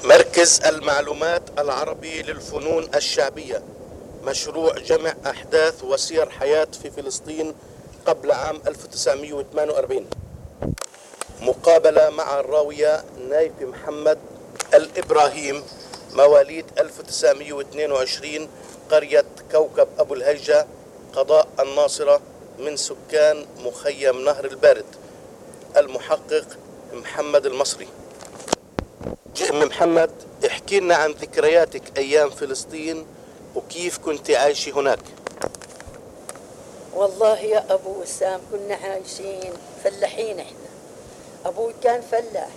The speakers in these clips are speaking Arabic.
مركز المعلومات العربي للفنون الشعبية، مشروع جمع أحداث وسير حياة في فلسطين قبل عام 1948. مقابلة مع الراوية نايفة محمد الإبراهيم، مواليد 1922، قرية كوكب أبو الهيجة، قضاء الناصرة، من سكان مخيم نهر البارد. المحقق محمد المصري. محمد، احكي لنا عن ذكرياتك أيام فلسطين وكيف كنت عايشة هناك. والله يا أبو وسام كنا عايشين فلاحين إحنا. أبوي كان فلاح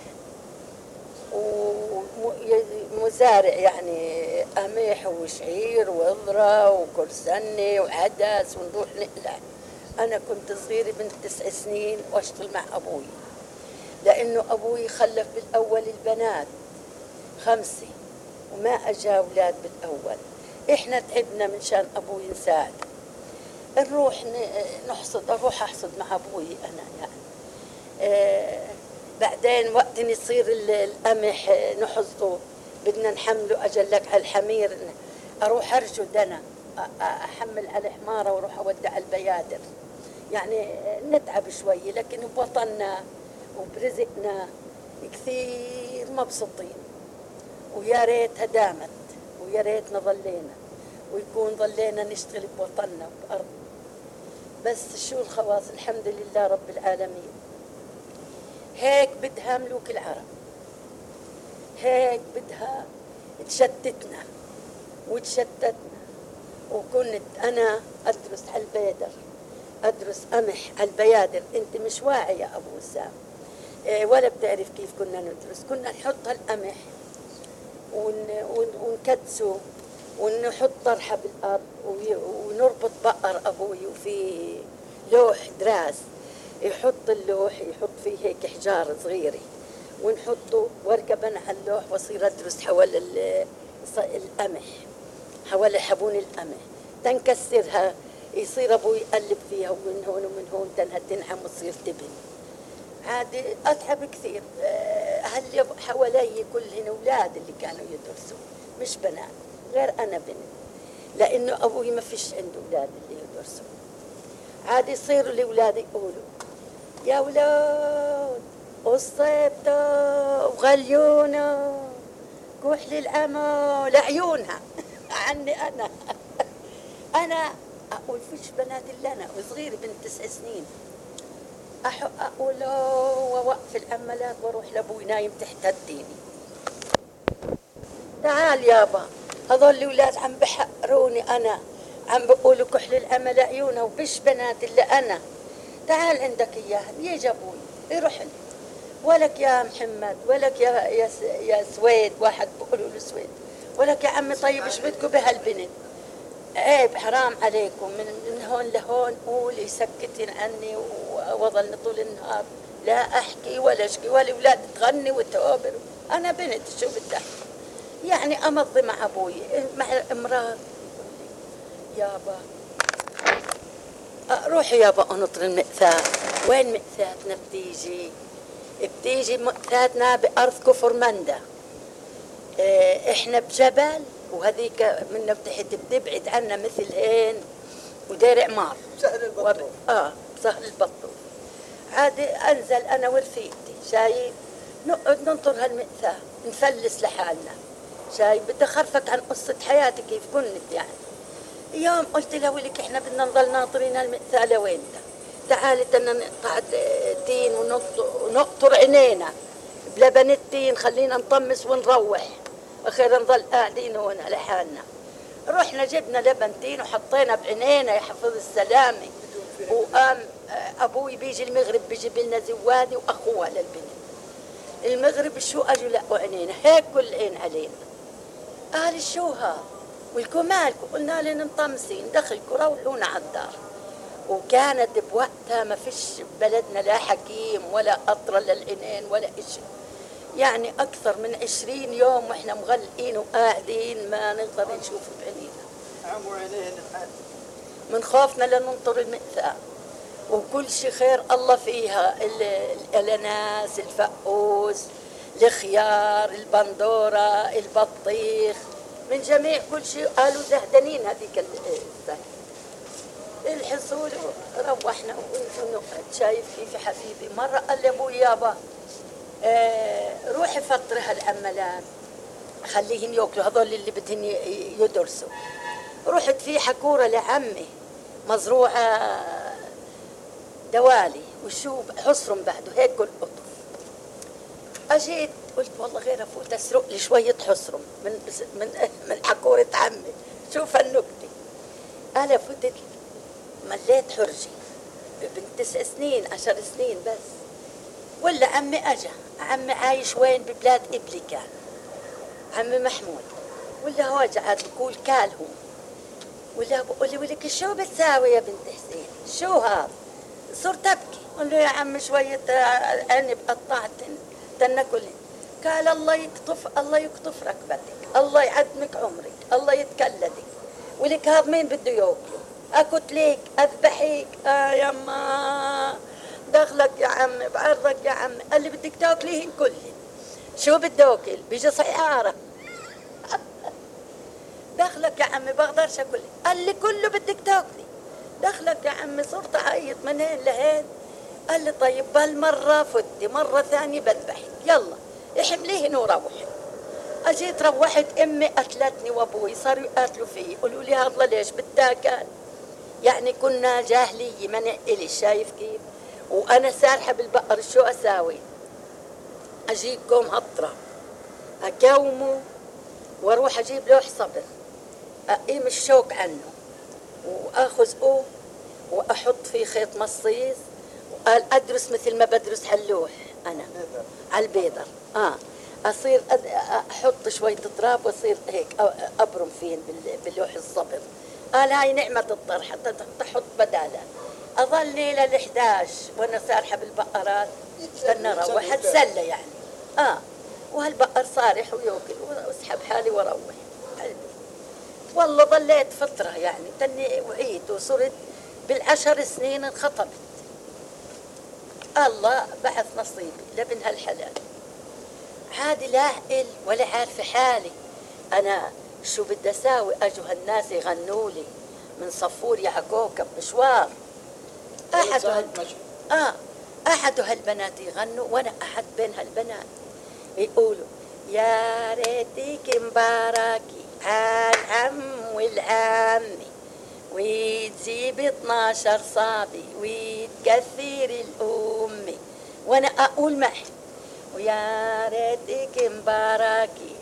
ومزارع، يعني قمح وشعير وذرة وكرسنة وعدس ونروح نقلع. أنا كنت صغيرة بنت 9 سنين وأشتغل مع أبوي، لأنه أبوي خلف بالأول البنات 5 وما أجا أولاد بالأول. إحنا تعبنا من شان أبوي نساعد، نروح نحصد، أروح أحصد مع أبوي أنا يعني. بعدين وقت يصير القمح نحصده بدنا نحمله أجلك على الحمير، أروح أرجد أنا أحمل على حمارة وأروح أودع البيادر. يعني نتعب شوي، لكن بوطننا وبرزقنا كثير مبسوطين، ويا ريتها دامت، ويا ريتنا ظلينا ويكون ظلينا نشتغل بوطننا بأرض. بس شو الخواص، الحمد لله رب العالمين. هيك بدها ملوك العرب، هيك بدها تشتتنا وتشتتنا. وكنت أنا أدرس على البيدر، أدرس قمح على البيادر. أنت مش واعي يا أبو وسام، ولا بتعرف كيف كنا ندرس. كنا نحط القمح ونكدسه ونحط طرحة بالأرض ونربط بقر أبوي، وفي لوح دراس يحط اللوح، يحط فيه هيك حجارة صغيرة ونحطه، واركب أنا على اللوح واصير أدرس حول القمح، حول حبون القمح تنكسرها. يصير أبوي يقلب فيها ومن هون ومن هون تنها تنعم وتصير تبن. عادي أتعب كثير. هل حوالي كلهن أولاد اللي كانوا يدرسوا، مش بنات، غير أنا بنت، لأنه أبوي ما فيش عنده أولاد اللي يدرسوا. عادي يصيروا الأولاد يقولوا يا أولاد قصيبته وغليونه كحل الأمو لعيونها عني أنا أقول فيش بنات إلا أنا وصغيرة بنت 9 سنين. أقول ووقف العملات واروح لأبوي نايم تحت الديني، تعال يابا هذول الأولاد عم بحقروني، أنا عم بقولوا كحل الأمل عيونه وبش بنات إلا أنا. تعال عندك إياها. يجي أبوي يروح لي، ولك يا محمد، ولك يا سويد، واحد بقولوا له سويد، ولك يا عمي طيب ايش بدكم بهالبنت؟ عيب حرام عليكم، من هون لهون قول يسكتين عني وظلني طول النهار لا أحكي ولا أشكي، والأولاد تغني وتوبر. أنا بنت شو بدها يعني، أمضي مع أبوي مع امرأة يابا روحي يابا انطر المئثات. وين مئثاتنا بتيجي مئثاتنا بأرض كفر مندا. احنا بجبل وهذيك من تحت بتبعد عنا مثل هين ودير عمار سهل البطوف. سهل البطوف. عادي انزل انا ورفيقتي شايف نقعد ننطر هالمئثات نفلس لحالنا. شايف بدي اخرفك عن قصة حياتي كيف كنت يعني. يوم قلت له ولك احنا بدنا نضل ناطرين المئثالة وين تعالي بدنا نقطع التين ونقطر عينينا بلبن التين، خلينا نطمس ونروح، اخيرا نضل قاعدين هون على حالنا. رحنا جبنا لبن تين وحطينا بعينينا يحفظ السلامة. وقام ابوي بيجي المغرب بيجيب لنا زوادي واخوها للبنت. المغرب شو اجوا لقوا عينينا هيك كل عين علينا. قال شو ها ولكم مالكم؟ قلنا لهم مطمسين دخلكم روحونا على الدار. وكانت بوقتها ما فيش بلدنا لا حكيم ولا قطرة للعينين ولا إشي، يعني أكثر من 20 يوم وإحنا مغلقين وقاعدين ما نقدر نشوف بعينينا. عموا عينيهن من خوفنا لننطر المئثاء. وكل شي خير الله فيها، الأناناس، الفقوس، الخيار، البندورة، البطيخ، من جميع كل شيء. قالوا زهدانين هذيك السنة. الحصول روحنا ونقعد. شايف كيف حبيبي؟ مرة قال لي ابوي يابا روحي فطري هالعملات خليهن ياكلوا هذول اللي بدهن يدرسوا. رحت في حكورة لعمي مزروعة دوالي وشو حصرم بعده هيك القطف. اجيت قلت والله غير افوت اسرق لي شوية حصرم من حكورة عمي. شوف النكتة. انا فتت مليت حرجي بنت 9 سنين 10 سنين بس. ولا عمي اجا. عمي عايش وين؟ ببلاد ابلي كان عمي محمود. ولا هو قاعد بقول كالهم. ولا بقول لي ولك شو بتساوي يا بنت حسين؟ شو هذا؟ صرت ابكي. قل له يا عم شوية عنب قطعت تنكلي. قال الله يقطف ركبتك، الله يعدمك عمرك، الله يتكلدك. ولك هذا مين بده ياكله؟ اقتلك اذبحك. يما دخلك يا عمي بعرضك يا عمي. قال لي بدك تاكليهن كلهن. شو بدي اكل؟ بيجي سيارة. دخلك يا عمي بقدرش اكل. قال لي كله بدك تاكلي. دخلك يا عمي. صرت اعيط من هين لهين. قال لي طيب بالمرة فتي مرة ثانية بذبحك، يلا احمليهن وروحي. اجيت روحت امي قتلتني وابوي صاروا يقاتلوا فيي. يقولوا لي هذا ليش بتاكل؟ يعني كنا جاهلية ما نقلش. شايف كيف؟ وانا سارحة بالبقر شو اساوي؟ اجيب كوم هطرة اكومه واروح اجيب لوح صبر اقيم الشوك عنه واخذ واحط فيه خيط مصيص. وقال ادرس مثل ما بدرس هاللوح انا على البيضر. اصير احط شويه تراب واصير هيك ابرم فيهن باللوح الصبر. قال هاي نعمه الطرح حتى تحط بدالها. اظل ليله ال11 وانا سارحه بالبقرات استنى اروح اتسلى يعني. وهالبقر صارح وياكل واسحب حالي واروح. والله ظليت فتره يعني تني وعيت وصرت بال10 سنين انخطبت. الله بعث نصيبي لابن هالحلال. عادي لا أعقل ولا عارفة حالي أنا شو بدي أساوي. أجوا هالناس يغنوا لي من صفور يا عكوكب مشوار. أحد هالبنات يغنوا وأنا أحد بين هالبنات يقولوا يا ريتك مباركي عالعم والعمي وتجيب 12 صابي وتكثر الأمي. وأنا أقول معي ويا ريتك مباركي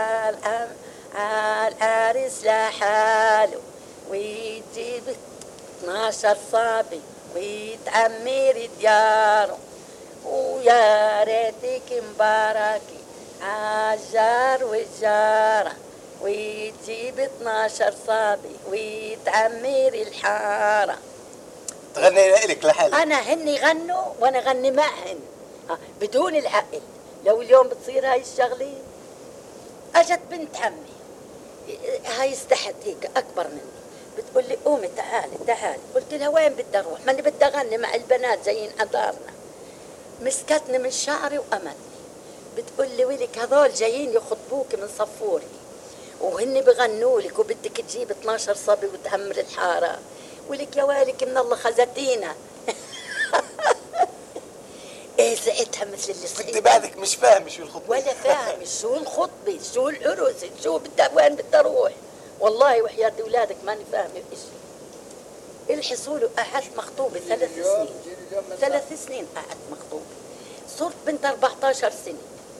عالعرس لحاله وتجيب 12 صابي وتعمر دياره. ويا ريتك مباركي عالجار والجاره وتجيب 12 صابي وتعمر الحاره. تغني لك لحالك. انا هن يغنوا وانا غني معهن بدون العقل. لو اليوم بتصير هاي الشغله. اجت بنت عمي هاي استحت هيك اكبر مني بتقول لي قومي تعالي. قلت لها وين بدي اروح؟ ماني بدي اغني مع البنات جايين عطارنا. مسكتني من شعري وامتني بتقول لي ولك هذول جايين يخطبوك من صفوري وهن بغنوا لك وبدك تجيب 12 صبي وتعمر الحاره. ولك يا ويلك من الله خزتينا. ايه زعتها مثل اللي صحيح. كنت بعدك مش فاهم شو الخطبه ولا فاهم شو الخطبه شو العرس شو وين بدي اروح. والله وحياة اولادك ماني فاهمه شيء. الحصول قعدت مخطوبه 3 سنين. 3 سنين قعدت مخطوبه. صرت بنت 14 سنه.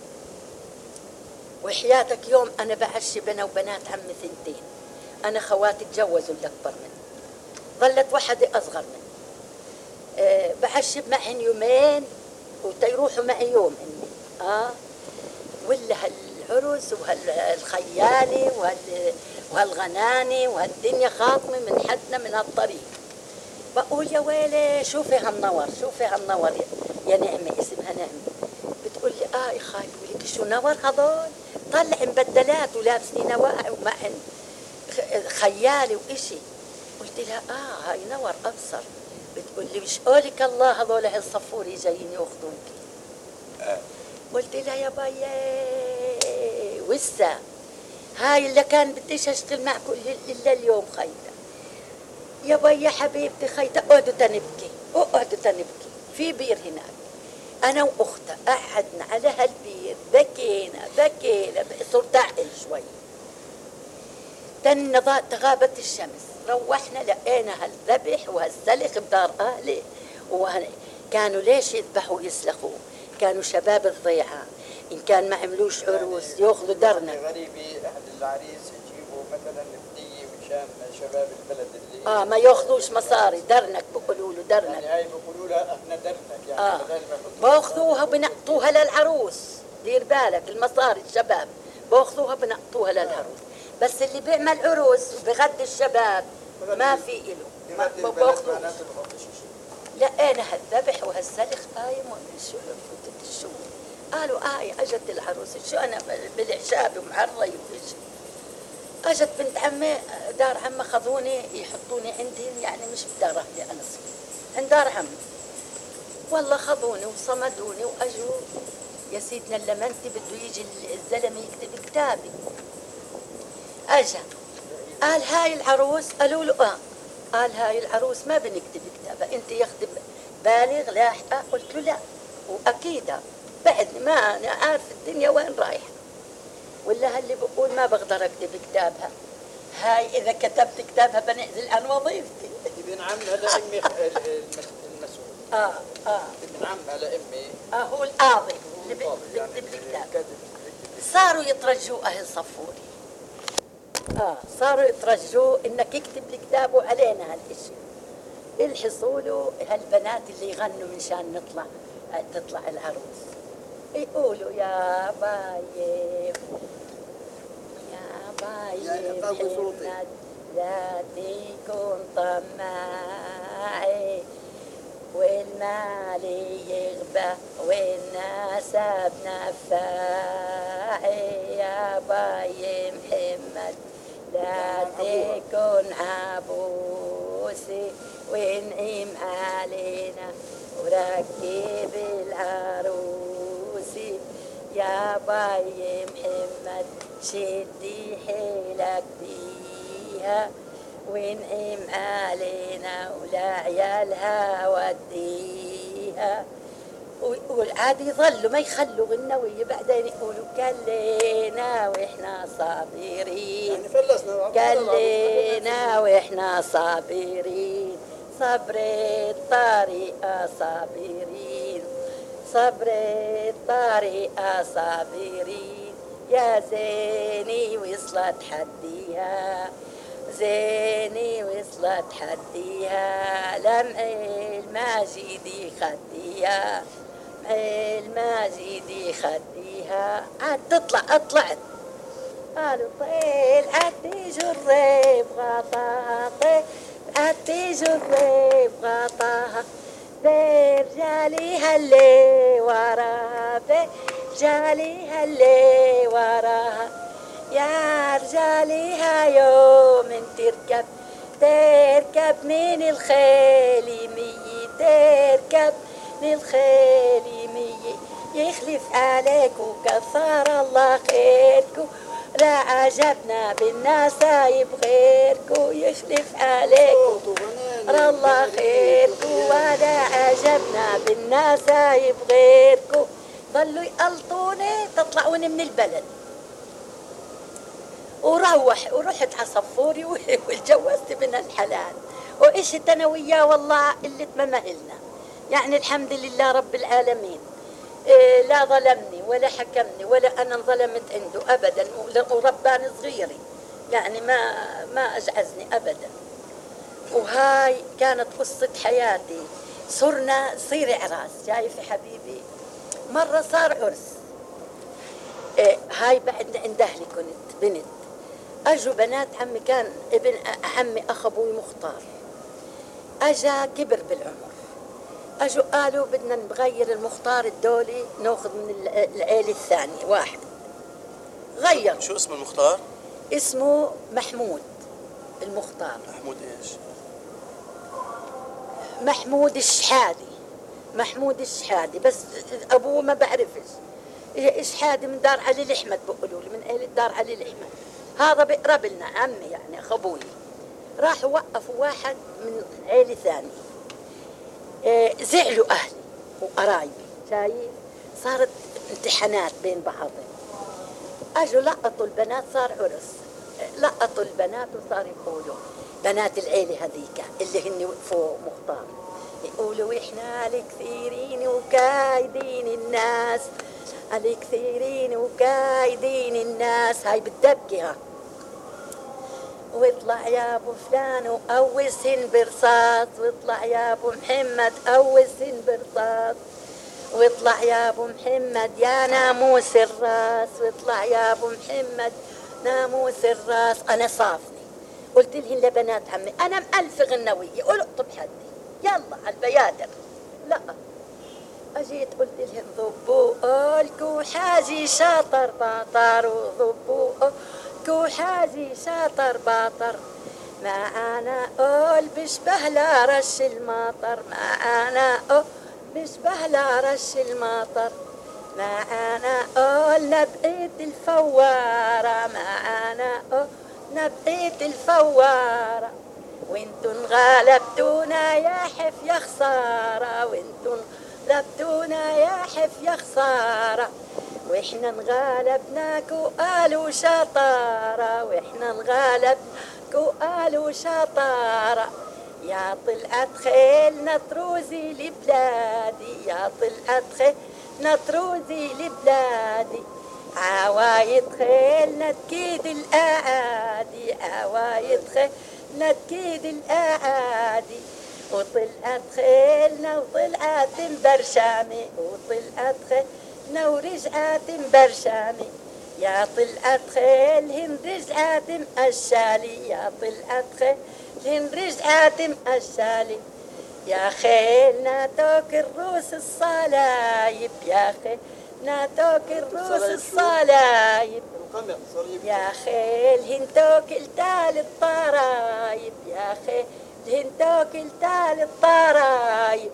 وحياتك يوم انا بعشب انا وبنات عمي 2. انا خواتي تجوزوا الاكبر مني. ظلت وحده اصغر مني. بعشب معهن يومين وتيروحوا معي يوم اني ولا هالعرس وهالخيالي وهالغناني وهالدنيا خاطمه من حدنا من هالطريق. بقول يا ويلي شوفي هالنور يا نعمه اسمها نعمه. بتقول لي يا خاي ولك شو نور هذول؟ طلع مبدلات ولابسين نواعي ومعهن خيالي وإشي. قلت لها هاي نور أبصر. بتقول لي مش قولك الله هذول هالصفوري جايين ياخذوك. قلت لها يا باي وسا هاي اللي كان بديش اشتغل معكم الا اليوم خيطة. يا باي يا حبيبتي خيطة اقعدوا تنبكي اقعدوا تنبكي في بير هناك. انا واختها قعدنا على هالبير بكينا صرت اعقل شوي. تغابت الشمس روحنا لقينا هالذبح وهالسلخ بدار اهلي. كانوا ليش يذبحوا ويسلخوا؟ كانوا شباب الضيعة إن كان ما عملوش عروس يأخذوا درنا. غريبي أهل العريس يجيبوا مثلا هدية مشان شباب البلد اللي ما يأخذوش مصاري درنك بقولوا له درنك. يعني هاي بقولوا لها احنا درنك يعني بأخذوها بنقطوها للعروس. دير بالك المصاري الشباب بأخذوها بنقطوها للعروس. بس اللي بيعمل عروس وبغدي الشباب ما في إله ما بأخذوش. لقينا هالذبح وهالسلخ قايم شو قالوا اجت العروس شو انا بالعشاب ومعري وش. اجت بنت عمي دار عمي خذوني يحطوني عندهم يعني مش بدار اهلي انا صغير عند دار عمي. والله خذوني وصمدوني واجوا يا سيدنا اللمنتي بده يجي الزلمه يكتب كتابي. اجا قال هاي العروس قالوا له قال هاي العروس ما بنكتب كتابها انت ياخذ بالغ لاحقه. قلت له لا واكيد بعدني ما انا عارف الدنيا وين رايحه ولا هاللي بقول ما بقدر اكتب كتابها. هاي اذا كتبت كتابها بنعزل عن وظيفتي. ابن عمها لامي المسؤول. ابن عمها لامي هو القاضي اللي بيكتب الكتاب. صاروا يترجوا اهل صفوري صاروا يترجوا انك يكتب الكتاب وعلينا هالشيء. الحصول هالبنات اللي يغنوا منشان تطلع العروس يقولوا يا بايب محمد لا تكون طماعي والمال يغبى والناس بنفاعي. يا باي محمد لا تكون عبوسي وانعم علينا وركب العروسي. يا باي محمد شدي حيلك بيها وانعم علينا ولا عيالها وديها. والعادي يظلوا ما يخلوا غنوية بعدين يقولوا كلينا واحنا صابرين يعني فلسنا كلينا واحنا صابرين صبر الطريقة صابرين صبر الطريقة صابرين. يا زيني وصلت حديها زيني وصلت حديها لمع الماجد خديها مع الماجد خديها. عاد طلعت قالوا طيل عدي جرب غطاها طيل عدي جرب غطاها برجاليها اللي وراها برجاليها اللي وراها. يا رجاليها يوم تركب من الخيل مية تركب من الخيل مية يخلف عليك وكثر الله خيركو لا عجبنا بالناس بغيركو يخلف عليك الله خيركو ولا عجبنا بالناس بغيركو. ضلوا يقلطوني تطلعوني من البلد ورحت على صفوري واتجوزت من الحلال وعشت انا وياه والله اللي تمهلنا يعني الحمد لله رب العالمين. لا ظلمني ولا حكمني ولا انا انظلمت عنده ابدا ورباني صغيري يعني ما اجعزني ابدا. وهاي كانت قصة حياتي. صير عراس شايف حبيبي. مرة صار عرس هاي بعد عند اهلي كنت بنت. اجوا بنات عمي كان ابن عمي اخ ابوي مختار اجا كبر بالعمر. اجوا قالوا بدنا نغير المختار الدولي ناخذ من العيلة الثانية واحد غير. شو اسم المختار؟ اسمه محمود المختار. محمود ايش؟ محمود الشحادي بس ابوه ما بعرفش إشحاد من دار علي الأحمد، بقولوا لي من أهل الدار علي الأحمد، هذا بيقرب لنا عمي يعني أخو أبوي. راحوا وقفوا واحد من عيلة ثاني، زعلوا أهلي وقرايبي، شايف؟ صارت امتحانات بين بعضهم، اجوا لقطوا البنات، صار عرس، لقطوا البنات وصار يقولوا بنات العيله هذيك اللي هن وقفوا مختار، يقولوا احنا الكثيرين وكايدين الناس، الكثيرين وكايدين الناس، هاي بتبكي ها. واطلع يا ابو فلان وقوسهن برصاص، واطلع يا ابو محمد قوسهن برصاص، واطلع يا ابو محمد يا ناموس الراس، واطلع يا ابو محمد ناموس الراس. انا صافني قلت لهن لبنات عمي انا مألفة غنوية، قولوا اقطب حدي يلا على البيادر. لا اجيت قلت لهن ضبوا قولكوا حاجي شاطر باطر، وضبوا قولكوا حاجي شاطر باطر، ما انا قول بشبه لا رش المطر، ما انا قول بشبه لا رش المطر، ما انا قول نبقيت الفوارة، ما انا قول نبقيت الفوارة، وانتن غلبتونا يا حف يا خسارة، وانتن غلبتونا يا حف يا خسارة، واحنا انغلبناكو قالوا شطارة، واحنا انغلبناكو قالوا شطارة، يا طلعت خيل نطروزي لبلادي، يا طلعت خيل نطروزي لبلادي، عوايد خيل نتكيد الأعادي، عوايد خيل نتكيد الأعادي، وطلعت خيلنا وطلعت برشامي، وطلعت خيلنا ورجعت برشامي، يا طلعت خيلهن رجعت مقشالي، يا طلعت خيلهن رجعت مقشالي، يا خيل ناتوك الروس الصلايب، يا خيل ناتوك الروس الصلايب، يا خيل هنتوك التال الطرايب، يا خيل هنتوك التال الطرايب.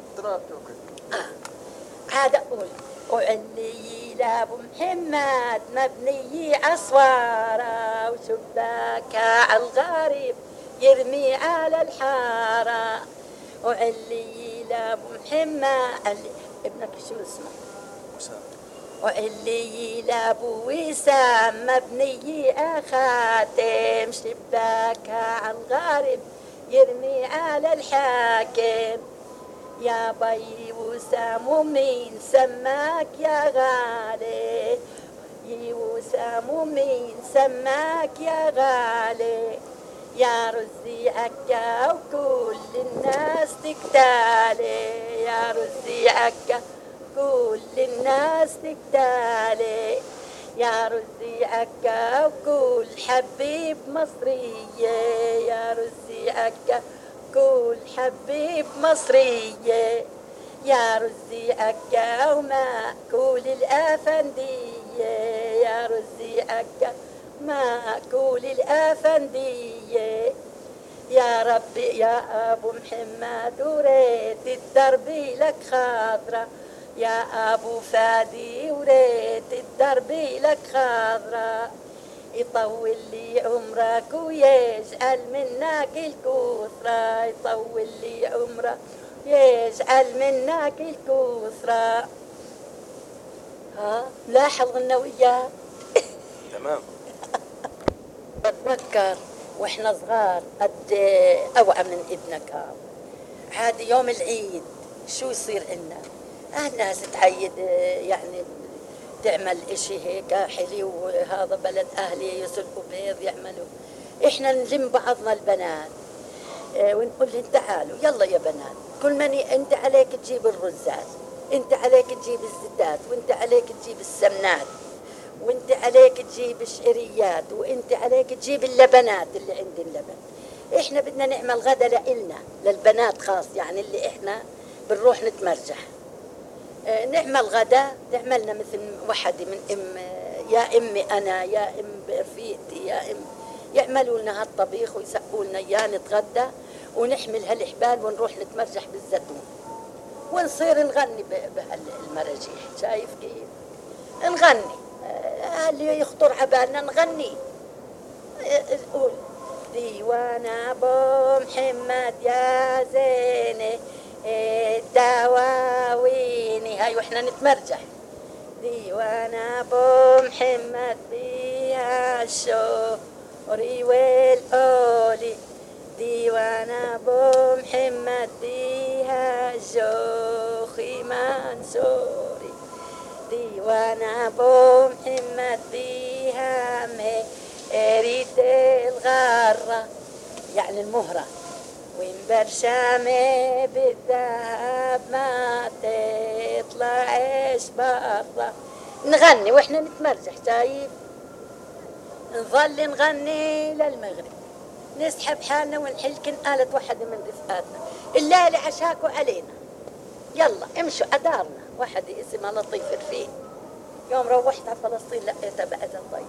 عاد اقول وعلي لابو محمد مبني عصوارة، وشباكها عالغارب يرمي على الحارة، وعلي لابو محمد ابنك شو اسمه؟ وسام. وعلي لابو وسام مبني خاتم، شباكها عالغارب يرمي على الحاكم، يا بي وسام ومين سماك يا غالي، يا وسام ومين سماك يا غالي، يا رزي عكا وكل الناس تقتالي، يا رزي عكا كل الناس تقتالي، يا رزي عكا وكل حبيب مصرية، يا رزي عكا كل حبيب مصرية، يا رزي عكا وما كل الأفندية، يا رزي عكا ما كل الأفندية، يا ربي يا أبو محمد وريت الدرب لك خضرة، يا أبو فادي وريت الدرب لك خضرة، يطول لي عمرك ويجعل منك الكثرة، يطول لي عمرك يجعل منك الكثرة. ها ملاحظ غنويات. تمام. بتذكر واحنا صغار قد اوعى من ابنك هذا، عادي يوم العيد شو يصير لنا؟ الناس تعيد يعني تعمل اشي هيك حلو، وهذا بلد اهلي يسلقوا بيض يعملوا، احنا نلم بعضنا البنات ونقول لهم تعالوا يلا يا بنات، كل من انت عليك تجيب الرزات، انت عليك تجيب الزيتات، وانت عليك تجيب السمنات، وانت عليك تجيب الشعريات، وانت عليك تجيب اللبنات اللي عند اللبن. احنا بدنا نعمل غدا لإلنا للبنات خاص، يعني اللي احنا بنروح نتمرجح نعمل غدا، نعملنا مثل وحدة من يا امي انا يا ام رفيقتي يا ام، يعملوا لنا هالطبيخ ويسقوا لنا اياه نتغدى ونحمل هالحبال ونروح نتمرجح بالزيتون ونصير نغني بهالمراجيح، شايف كيف؟ نغني اللي يخطر عبالنا نغني. قول ديوان ابو محمد يا زينه الدواويني، هاي واحنا نتمرجح. ديوان ابو محمد بيها الشوري والأولي، ديوان ابو محمد بيها الجوخي منصوري، ديوان ابو محمد بيها ريت الغرة يعني المهرة، وين برشامة بالذهب ما تطلعش برا. نغني واحنا نتمرجح، شايف؟ نظل نغني للمغرب، نسحب حالنا ونحلكن قالت واحدة من رفقاتنا الليلة عشاكوا علينا، يلا امشوا أدارنا. واحدة اسمها لطيف رفيق، يوم روحت على فلسطين لقيتها بعدها طيب.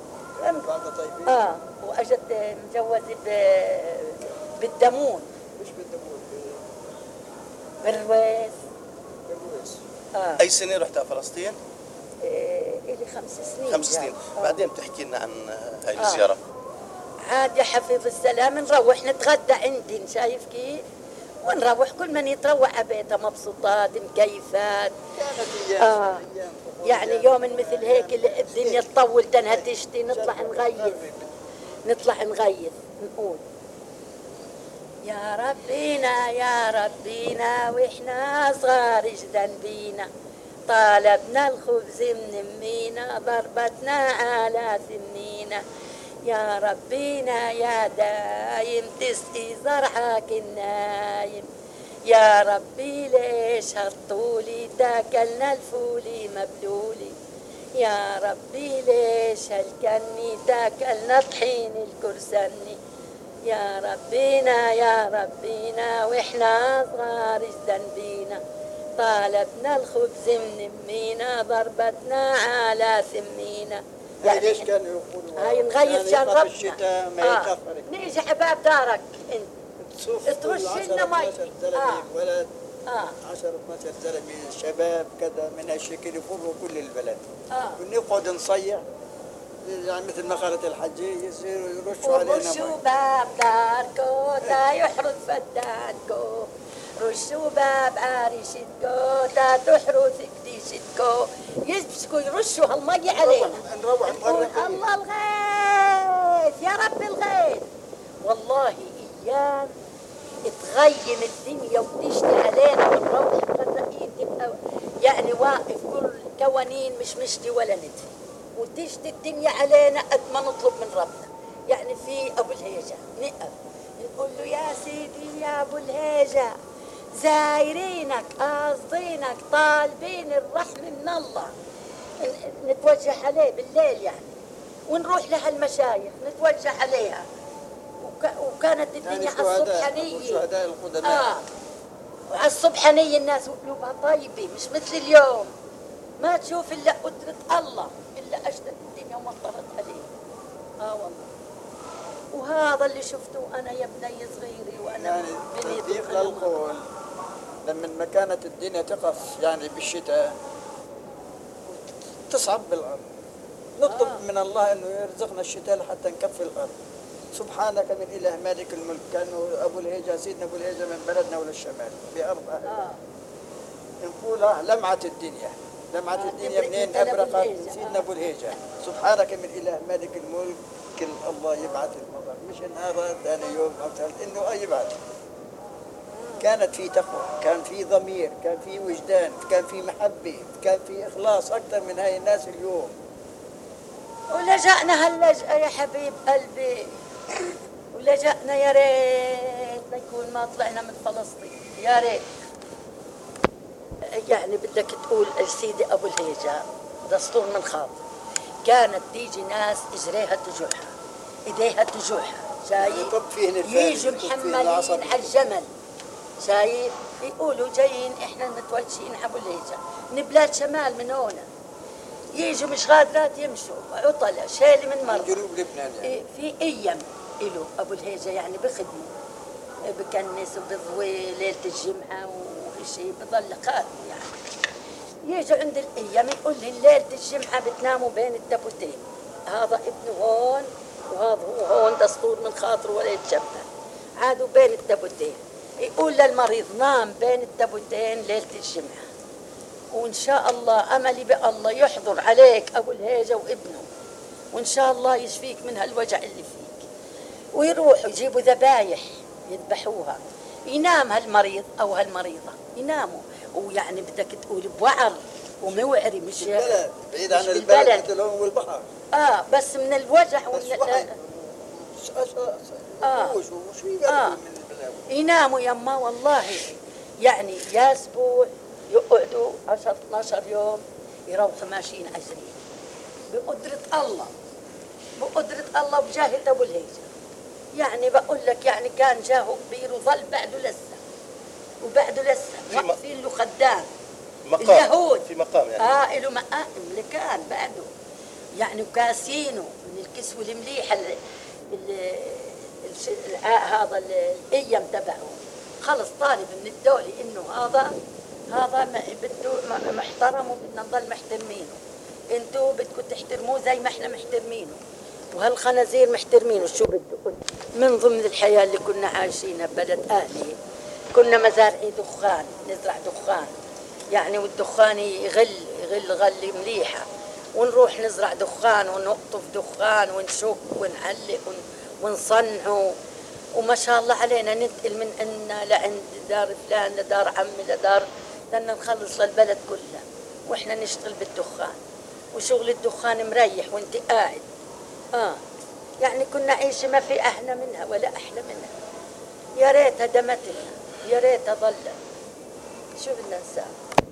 واجت مجوزة بالدمون. مش بالدمون، بالرويس. اي سنة رحت على فلسطين؟ إلي 5 سنين. 5 سنين. بعدين بتحكي لنا عن هاي الزيارة. عاد يا حفيظ السلام نروح نتغدى عندي، شايف كيف؟ ونروح كل من يتروح على بيته مبسوطات مكيفات. كانت ايام يعني يوم مثل هيك الدنيا تطول تنها تشتي نطلع نغيث نقول يا ربينا يا ربينا واحنا صغار ايش ذنبينا، طالبنا الخبز من امينا ضربتنا على سنينا، يا ربينا يا دايم تسقي زرعك النايم، يا ربي ليش هالطولي تاكلنا الفولي مبلولي، يا ربي ليش هالكني تاكلنا طحين الكرسني، يا ربينا واحنا صغار ايش ذنبينا، طالبنا الخبز من امينا ضربتنا على سمينا. يعني ليش كانوا يقولوا هاي نغير شان ربنا الشتاء ما يتأخرك نيجي حباب دارك انت ترش لنا مي ولد 10 12 زلمه شباب كذا من هالشكل يفروا كل البلد. ونقعد نصيح يعني مثل ما قالت الحجة يصيروا يرشوا علينا مي. رشوا باب داركو تا يحرس فدانكو، رشوا باب عريشتكو تا تحرس كديشتكو، يمسكوا يرشوا هالمي علينا. نروح نقول الله الغيث يا رب الغيث. والله ايام تغيم الدنيا وتشتي علينا ونروح مغرقين، تبقى يعني واقف كل كوانين مش مشتي ولا ندفي، وتشتي الدنيا علينا قد ما نطلب من ربنا. يعني في ابو الهيجة نقف نقول له يا سيدي يا ابو الهيجة زايرينك قاصدينك طالبين الرحمة من الله، نتوجه عليه بالليل يعني، ونروح لها المشايخ نتوجه عليها. وكانت الدنيا على الصبحانية شهداء القدماء على الصبحانية الناس قلوبها طيبة مش مثل اليوم، ما تشوف إلا قدرة الله إلا أجدت الدنيا ومطرت عليه. والله. وهذا اللي شفته أنا يا بني صغيري وأنا يعني تصديق للقول لما ما كانت الدنيا تقف يعني بالشتاء تصعب بالأرض، نطلب من الله أنه يرزقنا الشتاء لحتى نكفي الأرض. سبحانك من إله مالك الملك. كانوا أبو الهيجة سيدنا أبو الهيجة من بلدنا ولا الشمال بأرض أهل. نقول لمعة الدنيا، لمعة الدنيا منين أبرقت؟ من سيدنا أبو الهيجة. سبحانك من إله مالك الملك الله يبعث المطر، مش إن ثاني يوم أو ثالث إنه يبعث. كانت في تقوى، كان في ضمير، كان في وجدان، كان في محبة، كان في إخلاص أكثر من هاي الناس اليوم. ولجأنا هاللجأة يا حبيب قلبي، ولجأنا يا ريت نكون ما طلعنا من فلسطين، يا ريت. يعني بدك تقول سيدي أبو الهيجة دستور من خاطر، كانت تيجي ناس إجريها تجوعها إيديها تجوعها، شايف؟ يجوا محملين على الجمل، شايف؟ يقولوا جايين إحنا متوجهين أبو الهيجة من بلاد شمال من هنا، يجوا مش غادرات يمشوا عطلة شالي من مرة جنوب لبنان يعني. في أيام إله أبو الهيجة يعني بخدمه بكنس وبضوي ليلة الجمعة وشيء بضل خادم يعني. يجوا عند الأيام يقول لي ليلة الجمعة بتناموا بين التابوتين، هذا ابنه هون وهذا هو هون، دستور من خاطره ولا يتشبه، عادوا بين التابوتين. يقول للمريض نام بين التابوتين ليلة الجمعة، وإن شاء الله أملي بالله يحضر عليك أبو الهيجة وابنه، وإن شاء الله يشفيك من هالوجع اللي فيك. ويروحوا يجيبوا ذبايح يذبحوها، ينام هالمريض أو هالمريضة يناموا، ويعني بدك تقول بوعر وموعري، مش البلد بعيد عن البلد والبحر. بس من الوجع يناموا يما والله. يعني يا اسبوع يقعدوا 10 12 يوم يروحوا ماشيين عجرين بقدرة الله، بقدرة الله وبجاهة أبو الهيجة. يعني بقول لك يعني كان جاهه كبير وظل بعده لسه، وبعده لسه واقفين له خدام مقام اليهود في مقام يعني له مقام لكان بعده يعني، وكاسينه من الكسوة المليحة هذا الايام تبعه. خلص طالب من الدولة انه هذا بده محترم وبدنا نضل محترمينه، انتوا بدكم تحترموه زي ما احنا محترمينه، وهالخنازير محترمينه. شو بدكم؟ من ضمن الحياة اللي كنا عايشينها ببلد اهلي، كنا مزارعي دخان، نزرع دخان يعني، والدخان يغل غلة مليحة، ونروح نزرع دخان ونقطف دخان ونشك ونعلق ونصنعه. وما شاء الله علينا ننتقل من عندنا لعند دار فلان لدار عمي لدار، بدنا نخلص للبلد كلها واحنا نشتغل بالدخان، وشغل الدخان مريح وانت قاعد. يعني كنا عيشة ما في أحلى منها ولا أحلى منها. يا ريتها دمت لنا، يا ريتها ظلت. شو بدنا نساوي؟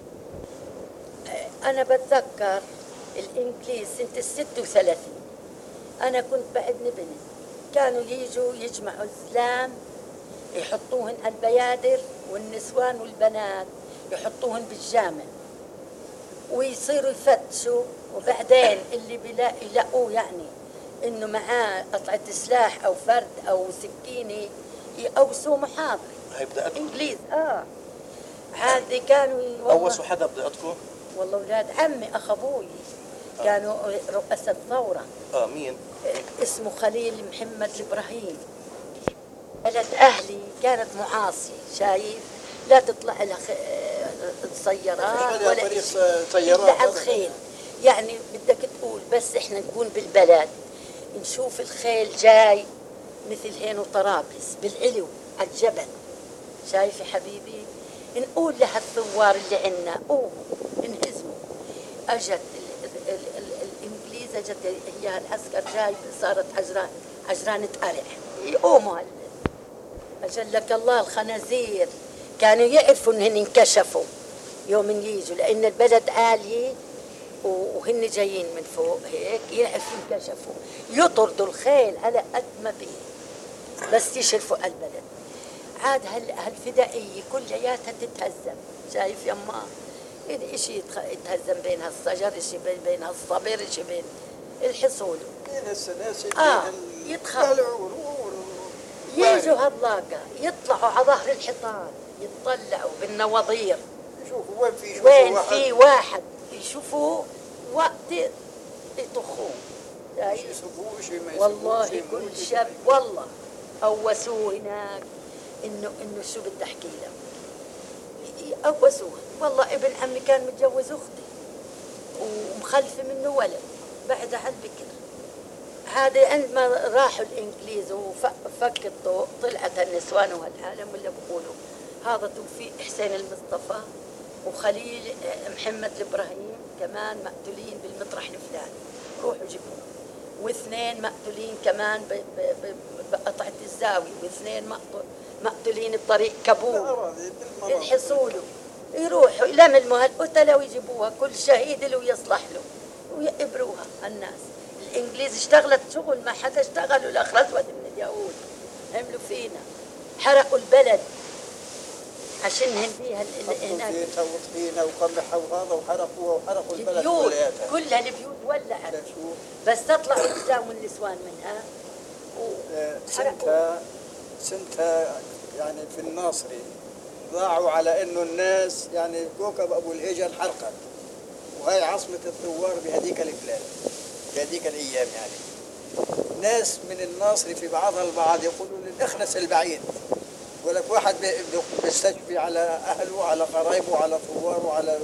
أنا بتذكر الإنجليز سنة 36 أنا كنت بعدني بنت، كانوا يجوا يجمعوا الزلام يحطوهن على البيادر، والنسوان والبنات يحطوهن بالجامع ويصيروا يفتشوا، وبعدين اللي يلاقوه يعني إنه معاه قطعة سلاح أو فرد أو سكينة يقوسوا محاضرة. هاي بدأت إنجليز هذه كانوا قوسوا حدا بدأتكم؟ والله أولاد عمي أخ أبوي كانوا رؤساء ثورة. مين؟ اسمه خليل محمد الإبراهيم. بلد أهلي كانت معاصي، شايف؟ لا تطلع لها سيارات ولا إلا على الخيل. يعني بدك تقول بس إحنا نكون بالبلد نشوف الخيل جاي مثل هين وطرابلس بالعلو على الجبل، شايف يا حبيبي؟ نقول لها الثوار اللي عنا قوموا انهزموا. اجت الانجليز، اجت هي العسكر جاي، صارت عجرانة قرع يقوموا. اجلك الله الخنازير كانوا يعرفوا انهن انكشفوا يوم يجوا، لان البلد عالي وهن جايين من فوق هيك يعرفوا انكشفوا، يطردوا الخيل على قد ما بيه بس يشرفوا على البلد. عاد هالفدائية كلياتها تتهزم، شايف يما؟ إشي يتهزم بين هالشجر، إشي بين هالصبر، إشي بين الحصول. بين السلاسل يتخلوا يجوا هاللاقة يطلعوا على ظهر الحيطان يتطلعوا بالنواظير يشوفوا وين في واحد يشوفوه وقت يطخوه. والله كل شاب والله قوسوه هناك. انه شو بدي احكي لك، قوسوه. والله ابن عمي كان متجوز اختي ومخلفه منه ولد بعد على البكر. هذا عندما راحوا الانجليز وفك الضوء طلعت النسوان وهالعالم ولا بقولوا هذا توفيق حسين المصطفى وخليل محمد الابراهيم كمان مقتولين بالمطرح الفلاني، روحوا جيبوه. واثنين مقتولين كمان بقطعة الزاوية، واثنين مقتولين بطريق كابول الحصول. يروحوا يلملموا هالقتلة ويجيبوها، كل شهيد له يصلح له ويقبروها الناس. الإنجليز اشتغلت شغل ما حدا اشتغلوا الأخ الأسود من اليهود، عملوا فينا حرقوا البلد عشان هنديها هناك وطحينة وقمحة وهذا وحرقوا البلد كلها البيوت ولعت، بس تطلعوا الإسلام والنسوان منها. سنتها يعني في الناصري ضاعوا على انه الناس يعني كوكب ابو الهيجة انحرقت وهي عاصمة الثوار بهذيك البلاد بهذيك الأيام يعني. ناس من الناصر في بعضها البعض يقولوا للأخنس البعيد، ولك واحد بيستشفي على أهله وعلى قرايبه وعلى ثواره وعلى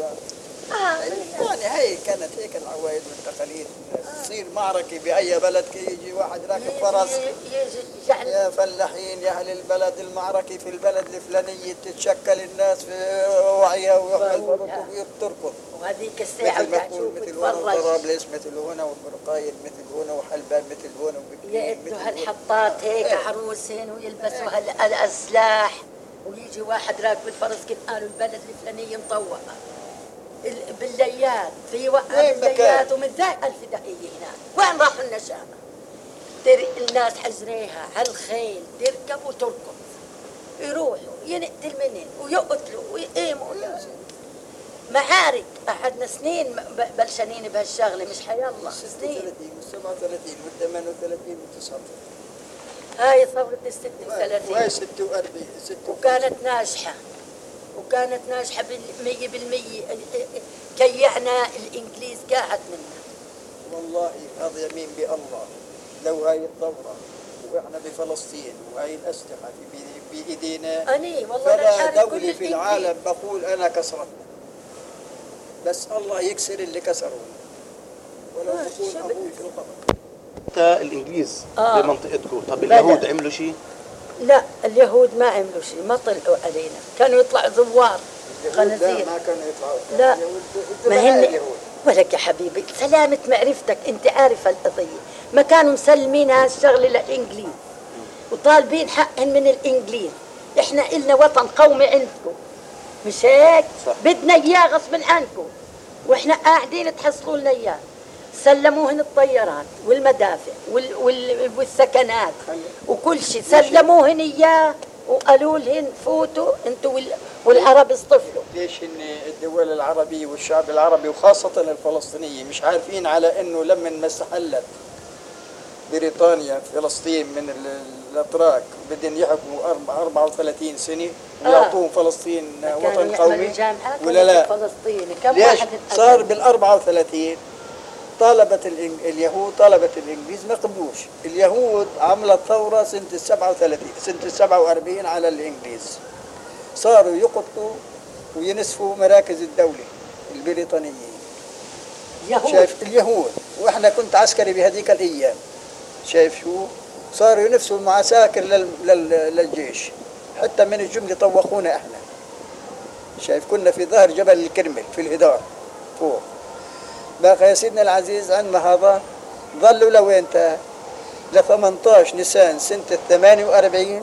يعني هي كانت هيك العوائد والتقاليد. تصير معركة بأي بلد كي يجي واحد راكب فرس يا فلاحين يا أهل البلد، المعركة في البلد الفلانية، تتشكل الناس في وعيها ويتركض. وهذيك الساعة مثل هنا وطرابلس مثل هنا والبرقايل مثل هنا وحلبان مثل هنا يأتوا هالحطات هيك عروسين ويلبسوا هالأسلاح، ويجي واحد راكب الفرس كيف قالوا البلد الفلانية مطوقة بالليات في وقت بالليات، ومن ذا الفدائية هناك وين راحوا النشامة؟ الناس حزريها على الخيل تركب وتركض، يروحوا ينقتل منين ويقتلوا ويقيموا معارك. قعدنا سنين بلشانين بهالشغله، مش حيالله سنين. 36 و37 و38 و39 هاي ثورة ال 36 وهي 46 وكانت ناجحة، وكانت ناجحة 100%. كيعنا الإنجليز قاعد منا. والله هذا يمين بالله لو هاي الثورة وإحنا بفلسطين وهاي الأسلحة بإيدينا أني والله فلا دولة في العالم بقول أنا كسرتنا، بس الله يكسر اللي كسروه ولو تكون أبوي في القبر. الإنجليز بمنطقتكم، طب اليهود عملوا شيء؟ لا اليهود ما عملوا شيء، ما طلعوا علينا، كانوا يطلعوا زوار خنازير. لا ما كانوا يطلعوا. لا ما هن ولك يا حبيبي سلامة معرفتك، انت عارف القضية، ما كانوا مسلمين هالشغلة للإنجليز وطالبين حقهم من الإنجليز. احنا إلنا وطن قومي عندكم مش هيك؟ بدنا إياه غصب عنكم، واحنا قاعدين تحصلوا لنا إياه. سلموهن الطيارات والمدافع والسكنات وكل شيء، سلموهن إياه وقالوا لهن فوتوا انتوا والعرب اصطفلوا. ليش ان الدول العربية والشعب العربي وخاصة الفلسطينيين مش عارفين على انه لما استحلت بريطانيا فلسطين من الاتراك بدهم يحكموا 34 سنة ويعطوهم فلسطين وطن قومي ولا لا؟ فلسطيني كم ليش واحد صار بال34 طالبت اليهود طالبت الانجليز ما قبلوش. اليهود عملت ثورة سنة 47 على الانجليز، صاروا يقطوا وينسفوا مراكز الدولة البريطانيين. شايف اليهود واحنا كنت عسكري بهذيك الايام، شايف شو صاروا ينفسوا المعساكر للجيش، حتى من الجملة طوقونا احنا. شايف كنا في ظهر جبل الكرمل في الهدار فوق. باقي يا سيدنا العزيز عندنا هذا ظلوا لوين انتهى؟ ل 18 نيسان سنة 48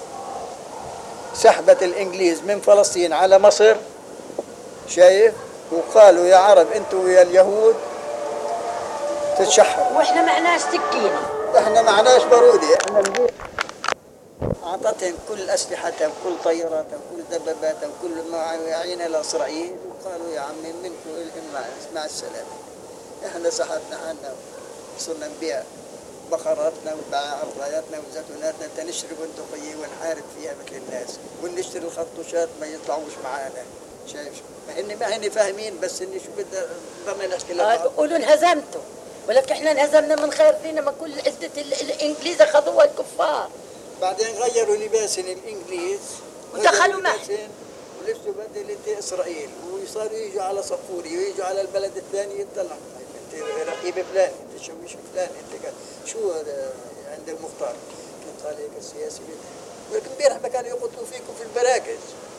سحبت الانجليز من فلسطين على مصر، شايف، وقالوا يا عرب انتوا ويا اليهود تتشحروا، واحنا معناش سكينه، احنا معناش بارودة. احنا اعطتهم كل اسلحتها وكل طياراتها وكل دباباتها وكل ما يعينا لاسرائيل، وقالوا يا عمي منكم مع السلامه. احنا سحبنا عنا صرنا نبيع بقراتنا وباع ارضياتنا وزيتوناتنا تنشري بندقيه ونحارب فيها مثل الناس، ونشتري الخرطوشات ما يطلعوش معانا. شايف ما هن فاهمين، بس اني شو بدنا ضمن نحكي لهم قولوا انهزمتوا، ولك احنا انهزمنا من خير فينا، ما كل عدة الانجليز اخذوها الكفار. بعدين غيروا لباسهم الانجليز ودخلوا معهم ولبسوا بدلة اسرائيل، وصاروا يجوا على صفوري ويجوا على البلد الثاني يطلعوا انت رقيب فلان، انت شويش فلان، انت شو عند المختار كنت عليك السياسي. ولكن امبارح ما كانوا يقتلوا فيكم في البراكز.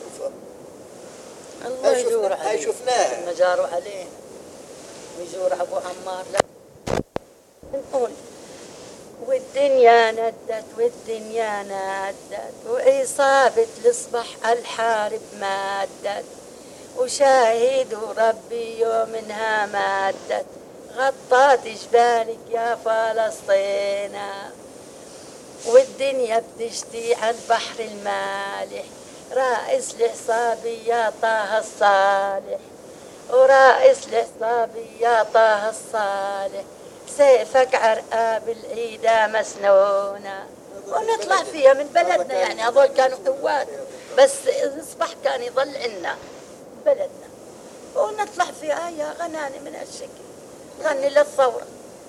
الله يجور عليه، هاي شفناها ما جاروا عليه يجور ابو عمار. لا نقول والدنيا ندت والدنيا ندت، وعصابة الصبح الحارب مادت، وشاهد ربي يومها مادت، غطات جبالك يا فلسطين، والدنيا بتشتي على البحر المالح، رئيس العصابة يا طه الصالح، ورئيس العصابة يا طه الصالح، سيفك عرقة بالعيدة مسنونة. ونطلع فيها من بلدنا، يعني هذول كانوا قوات، بس الصبح كان يظل عنا بلدنا. ونطلع في آية غناني من هالشكل، غني للثورة.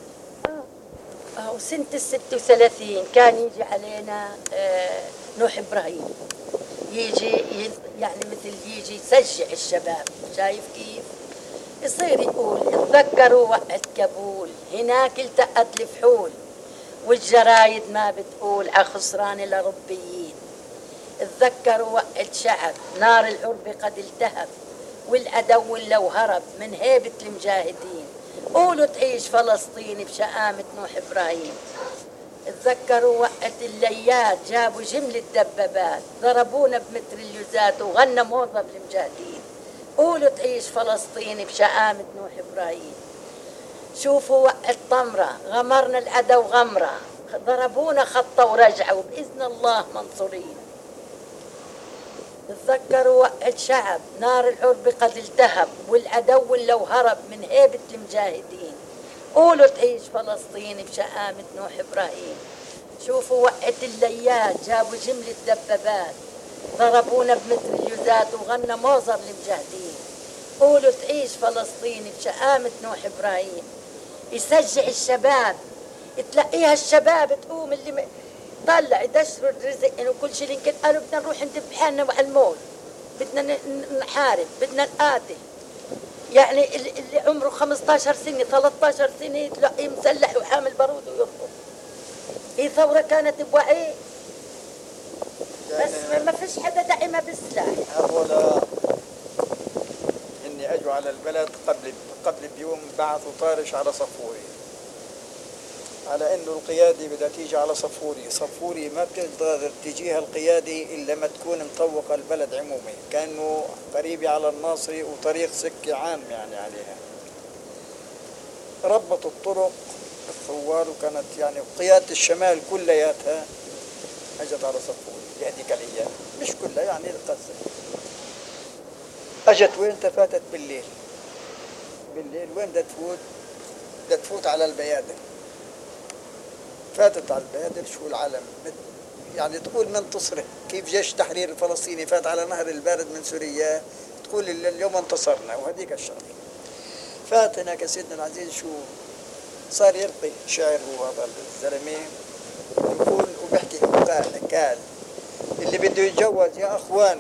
وسنة 36 كان يجي علينا نوح إبراهيم، يعني مثل يجي يشجع الشباب. شايف كيف يصير يقول اتذكروا وقت كابول، هناك التقت الفحول، والجرايد ما بتقول عخسران الأوروبيين. اتذكروا وقت شعب نار الحرب قد التهب، والعدو لو هرب من هيبة المجاهدين. قولوا تعيش فلسطين بشآمة نوح إبراهيم. اتذكروا وقت الليات جابوا جملة دبابات، ضربونا بمتريليوزات وغنى موظف المجاهدين. قولوا تعيش فلسطين بشآمة نوح إبراهيم. شوفوا وقت طمرة غمرنا العدو غمرة، ضربونا خطة ورجعوا بإذن الله منصورين. تذكروا وقت شعب نار الحرب قد التهب، والعدو لو هرب من هيبة المجاهدين. قولوا تعيش فلسطين بشآمة نوح إبراهيم. شوفوا وقت الليات جابوا جملة دبابات، ضربونا بمتريليوزات وغنى موزر المجاهدين. قولوا تعيش فلسطين بشآمة نوح إبراهيم. يسجع الشباب، تلاقيها الشباب تقوم اللي طلع يدشروا الرزق وكل شيء. يمكن قالوا بدنا نروح ندب حالنا على المول، بدنا نحارب، بدنا نقاتل. يعني اللي عمره 15 سنة 13 سنة تلاقيه مسلح وحامل بارود ويرفض. هي ثورة كانت بوعي، بس ما فيش حدا دعمها بالسلاح. هذولا اني اجوا على البلد قبل بيوم بعثوا طارش على صفوري، على انه القيادي بدها تيجي على صفوري ما بتقدر تجيها القيادي الا ما تكون مطوقه البلد عمومي، كانه قريبه على الناصري وطريق سكه عام يعني عليها. ربطوا الطرق الثوار، وكانت يعني قياده الشمال كلياتها اجت على صفوري بهذيك الايام، مش كلها يعني القصه. اجت وين؟ تفاتت بالليل وين بدها تفوت؟ بدها تفوت على البيادر. فاتت على البيادر، شو العالم يعني تقول منتصرة، كيف جيش التحرير الفلسطيني فات على نهر البارد من سوريا تقول اليوم انتصرنا وهذيك الشغله. فات هناك سيدنا العزيز شو صار يلقي شعر هو هذا الزلمه، يقول وبيحكي قال اللي بده يتجوز يا اخوان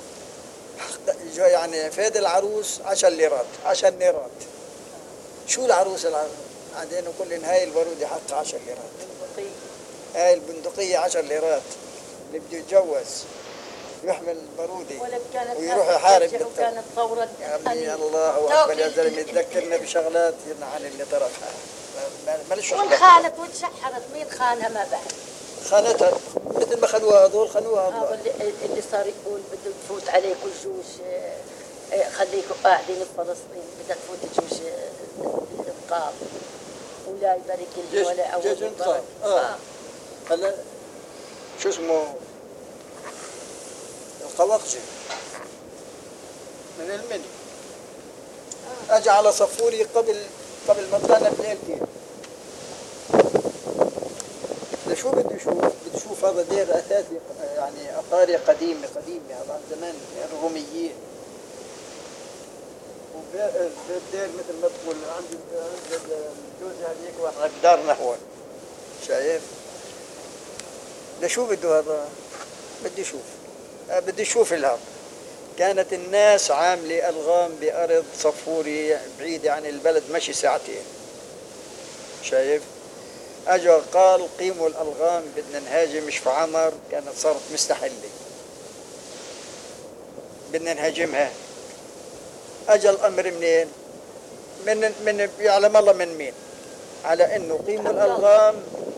يعني فاد العروس 10 ليرات 10 ليرات. شو العروس بعدين كل هاي البارودة حق 10 ليرات، هاي البندقية 10 ليرات. اللي بده يتجوز يحمل بارودة ويروح يحارب. كانت ثورة يا الله أكبر يا زلمة، تذكرنا بشغلات عن اللي طرفها. وانخانت وتشحرت. مين خانها ما بعد؟ خانتها مثل ما خلوها هذول خلوها هذا اللي صار يقول بده تفوت عليكم الجيوش، خليكم قاعدين بفلسطين، بدها تفوت الجيوش الإنقاذ ولا يبارك لي ولا أول جيش إنقاذ. هلا شو اسمه القواقجي من المني اجى على صفوري قبل ما طلعنا بليلتين. شو بده يشوف هذا دير اثاثي يعني اثاري قديمه هذا زمان الروميين، والدير مثل ما تقول عند الجوزة هذيك واحد دارنا هون. شايف؟ شو بده هذا؟ بدي يشوف الهب. كانت الناس عاملة ألغام بأرض صفوري بعيدة عن البلد مشي ساعتين. شايف؟ أجا قال قيموا الألغام بدنا نهاجم مش في عمر، كانت صارت مستحلة بدنا نهاجمها. أجا الأمر منين؟ من يعلم الله من مين، على إنه قيموا الألغام.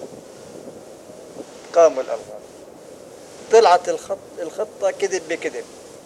قاموا الألغام، طلعت الخطة كذب بكذب.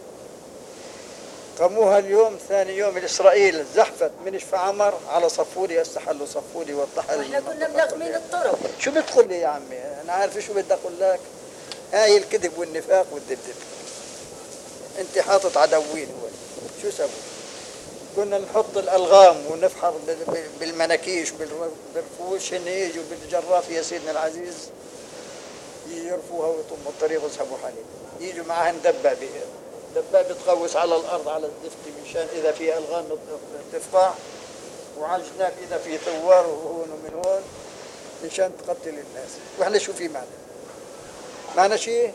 قاموها اليوم ثاني يوم الإسرائيل زحفت من شفا عمر على صفوري، استحلوا صفوري والطحل. احنا كنا ملغمين الطرق. شو بتقول لي يا عمي؟ أنا عارف شو بدي أقول لك. هاي الكذب والنفاق والدبدب. أنت حاطط عدوين هو. شو سووا؟ كنا نحط الألغام ونفحر بالمناكيش بالرفوش، هن يجوا بالجراف يا سيدنا العزيز يرفوها ويطموا الطريق ويسحبوا حليب، يجوا معها دبابة دبابة تغوص على الأرض على الزفت مشان إذا في ألغام ترفع، وعجناك إذا في ثوار وهون ومن هون مشان تقتل الناس. وإحنا شو في معنا؟ معنا شيء؟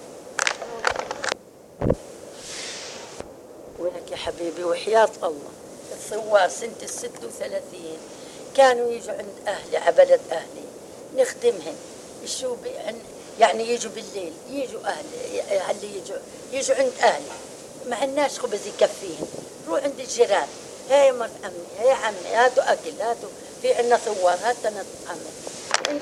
ولك يا حبيبي وحياة الله الثوار سنة ال36 كانوا يجوا عند أهلي على بلد أهلي نخدمهم. شو يعني يجوا بالليل، يجوا أهلي اللي يجوا عند أهلي ما عندناش خبز يكفيهم، روح عند الجيران، هاي مرت عمي، هاي عمي، هاتوا أكل، هاتوا في عندنا ثوار، هات نطعمهم.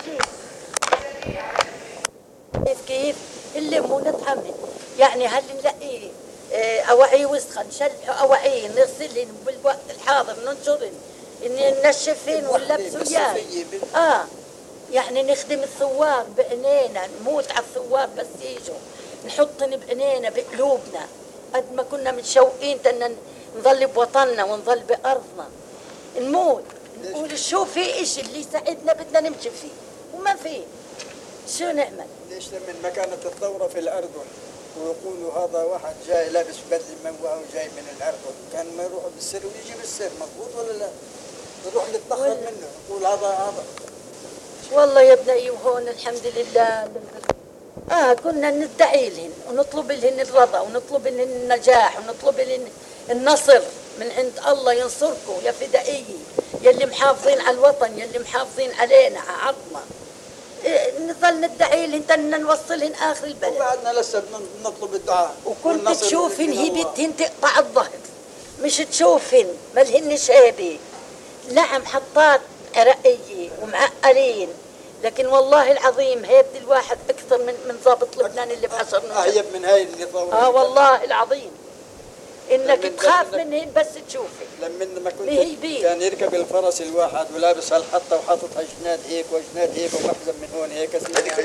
كيف اللي نطعمهم، يعني هل نلاقي أواعي وسخة نشلح أواعي نغسلهن بالوقت الحاضر ننشرهن ننشفهن ونلبسوا إياهن. يعني نخدم الثوار بعينينا، نموت على الثوار بس يجوا، نحطن بعينينا بقلوبنا قد ما كنا متشوقين نظل بوطننا ونظل بأرضنا، نموت نقول شو في إشي اللي يساعدنا بدنا نمشي فيه وما فيه، شو نعمل؟ ليش لما كانت الثورة في الأردن ويقولوا هذا واحد جاي لابس بدل منوع وجاي من الأردن، كان ما يروحوا بالسر ويجي بالسر، مضبوط ولا لا؟ نروح نتبخر منه نقول هذا والله يا ابني وهون الحمد لله كنا ندعي لهن ونطلب لهن الرضا ونطلب لهن النجاح ونطلب لهن النصر من عند الله ينصركم يا فدائيين يلي محافظين على الوطن يلي محافظين علينا على عرضنا. نظل ندعي لهن نوصلهن آخر البلد وبعدنا لسه نطلب الدعاء. وكنت تشوفن هي بنتهن تقطع الظهر مش تشوفن مالهن شابي. نعم حطات عرقية ومعقلين، لكن والله العظيم هيبة الواحد أكثر من ضابط لبنان اللي بحصرنا. أهيب من هاي اللي ثورة. والله العظيم إنك تخاف منهن بس تشوفي. لما ما كنت كان يركب الفرس الواحد ولابس هالحطة وحاطط جناد هيك وجناد هيك ومحزم من هون هيك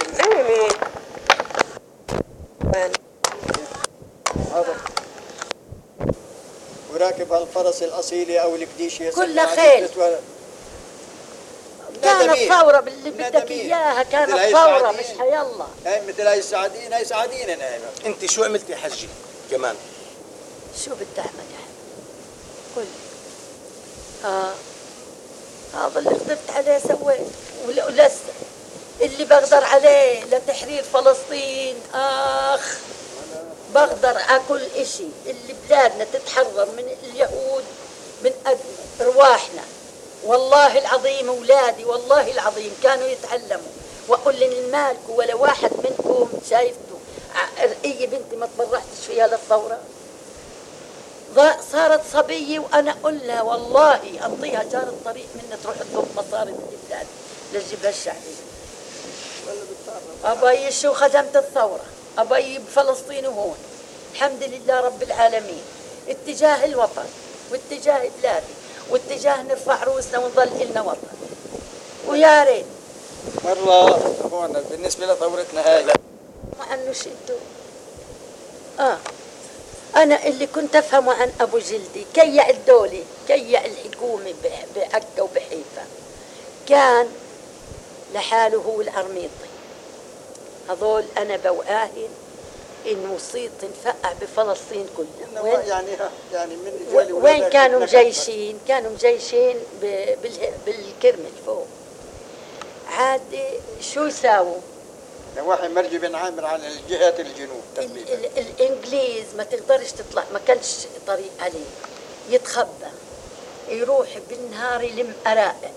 هذا وراكب هالفرس الأصيلة أو الكديشة كلها خيل. كانت ثورة باللي بدك إياها، كانت ثورة مش حيالله. هاي مثل هاي السعدين، هاي سعدين أنا. أنت شو عملتي يا حجي كمان؟ شو بدي أعمل يعني؟ قل. هذا اللي قدرت عليه سويت ولسه اللي بقدر عليه لتحرير فلسطين. بقدر على كل إشي اللي بلادنا تتحرر من اليهود من أجل رواحنا. والله العظيم أولادي والله العظيم كانوا يتعلموا وأقول لهم مالكم ولا واحد منكم شايفته رقية بنتي ما تبرحتش فيها للثورة. صارت صبية وأنا أقول لها والله أعطيها جار الطريق منها تروح تضم مصاري من البلاد للجبهة الشعبية. أبي شو خدمت الثورة، أبي بفلسطين وهون الحمد لله رب العالمين اتجاه الوطن واتجاه بلادي واتجاه نرفع رؤوسنا ونظل إلنا وطن. ويا ريت مرة هون بالنسبة لثورتنا هاي ما عنه شدوا. أنا اللي كنت أفهمه عن أبو جلدي كيع الدولة كيع الحكومة بعكا وبحيفا كان لحاله هو العرميطي. هذول أنا بوآهن إن وصيت نفقع بفلسطين كلها. يعني من وين كانوا مجيشين؟ كانوا مجيشين بالكرمل فوق. عاد شو يساووا؟ نواحي مرجي بن عامر على الجهات الجنوب تقريبا. الإنجليز ما تقدرش تطلع، ما كانش طريق عليه، يتخبى يروح بالنهار يلم أرائق.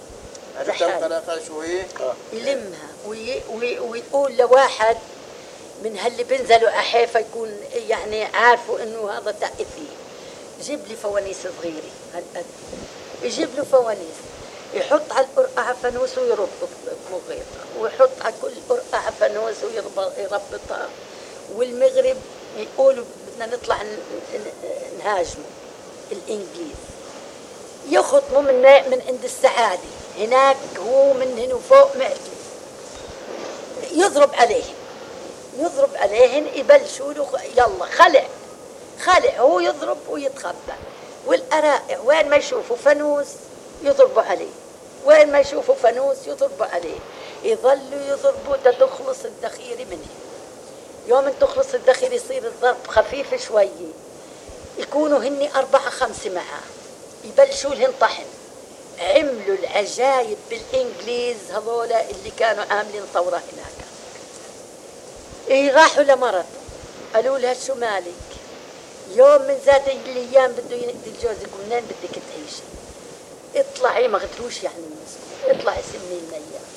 شو هي؟ يلمها ويقول لواحد من هاللي بنزلوا أحيفا يكون يعني عارفوا إنه هذا تأثير، جيب لي فوانيس صغيرة هالقد، يجيب له فوانيس يحط على القرقعة فانوس ويربط مغيطة ويحط على كل قرقعة فانوس ويربطها. والمغرب يقولوا بدنا نطلع نهاجمه الإنجليز، يخطموا من عند السعادة هناك هو من هنا فوق معدي يضرب عليهن يبلشوا له يلا خلع هو يضرب ويتخبى. والأرائع وين ما يشوفوا فانوس يضربوا عليه، وين ما يشوفوا فانوس يضربوا عليه، يظلوا يضربوا تخلص الذخيرة منه يوم تخلص الذخيرة يصير الضرب خفيف شوي، يكونوا هني 4 5 معاه، يبلشوا لهن طحن. عملوا العجايب بالإنجليز هذولا اللي كانوا عاملين ثورة هناك. إيه راحوا لمرته قالوا لها شو مالك؟ يوم من ذات الأيام بده ينقذ جوزك، منين بدك تعيشي؟ اطلعي، ما قدروش يعني يمسكوا، اطلعي سمي لنا اياه.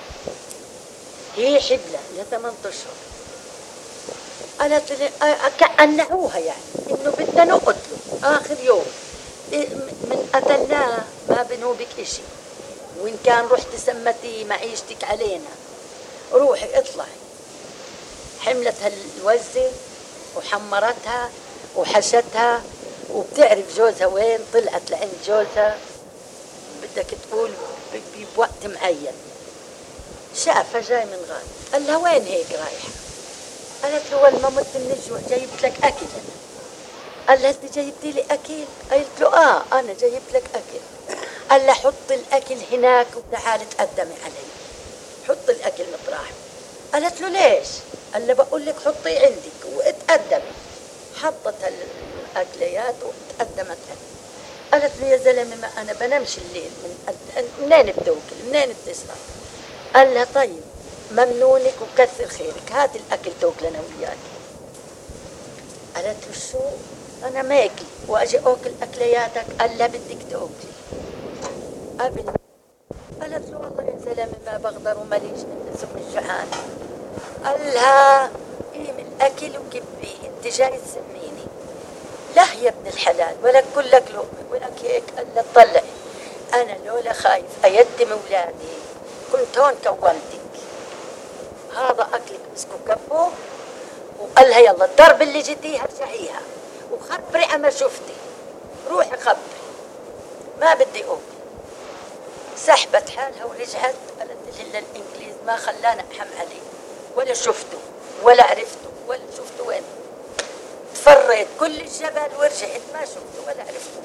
هي حبلة لها 8 أشهر. قالت لي قنعوها يعني انه بدنا نقتله اخر يوم. من قتلناه ما بنوبك اشي، وان كان رحت سمتي معيشتك علينا، روحي اطلعي. حملتها الوزة وحمرتها وحشتها، وبتعرف جوزها وين. طلعت لعند جوزها بدك تقول بوقت معين، شافها جاي من غاد، قال لها وين هيك رايحة؟ قالت له والله مت من الجوع، جايبت لك اكل. قال لها انت جايبتي لي اكل؟ قالت له انا جايبت لك اكل. قال لها حط الاكل هناك وتعالي تقدمي علي، حط الاكل مطرح. قالت له ليش؟ قال لها بقول لك حطي عندك واتقدمي. حطت الاكليات وتقدمت له. قالت له يا زلمه ما انا بنامش الليل، منين بتوكل؟ منين بتشرب؟ قال لها طيب ممنونك وكثر خيرك، هات الاكل توكل انا وياك. قالت له شو؟ انا ما اكل واجي اكل اكلياتك؟ قال لها بدك تاكلي قبل. قالت له والله يا زلمه ما بقدر وماليش من سم الجوعان. قال لها قيم الاكل وكبي، انت جاي تسميني؟ لا يا ابن الحلال، ولك كلك لقمه ولك هيك. قال لها طلعي، انا لولا خايف ايتم اولادي كنت هون كونتك. هذا اكلك مسكوا كبوه، وقال لها يلا الضرب اللي جديها ارجعيها وخبري اما شفتي، روحي خبري ما بدي اقول. سحبت حالها ورجعت. قالت لي الانجليز ما خلانا احم عليه، ولا شفته ولا عرفته ولا شفته وين. تفريت كل الجبل ورجعت ما شفته ولا عرفته.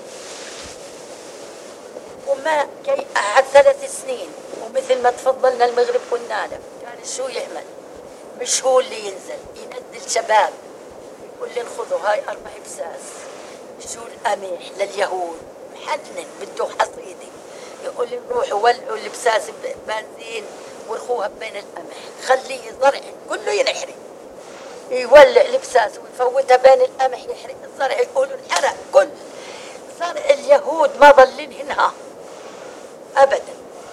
وما قعد 3 سنين، ومثل ما تفضلنا المغرب قلنا له كان شو يعمل؟ مش هو اللي ينزل ينزل شباب يقول لهم خذوا هاي 4 بساس، شو القمح لليهود محنن بده حصيدي، يقول لهم روحوا ولعوا البساس بنزين ورخوها بين القمح، خليه زرع كله ينحرق. يولع البساس ويفوتها بين القمح يحرق الزرع، يقولوا انحرق كل زرع اليهود ما ظل هنا ابدا.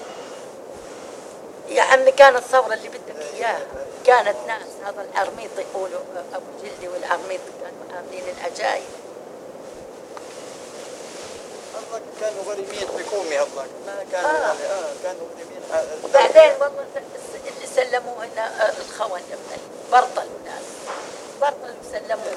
يا عمي كانت الثوره اللي بدك اياها، كانت ناس هذا العرميط يقولوا ابو جلدي والعرميط كانوا عاملين العجايب. الله كانوا غريمين حكومي، الله ما كانوا يعني كانوا غريمين. بعدين والله اللي سلموه هنا الخونه من برطلوا ناس، برطلوا سلموه.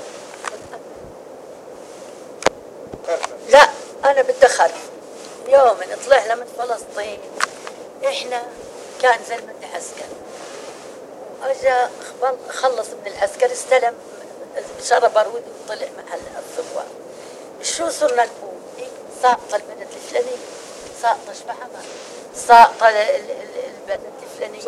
لا انا بدي اخرف. يوم طلعنا من فلسطين احنا كان زلمه عسكر، اجا خلص من العسكر استلم شرب بارود وطلع مع الثوار. شو صرنا نقول؟ ساقطه البلد الفلاني، ساقطه شبحمه، ساقطه البلد الفلاني،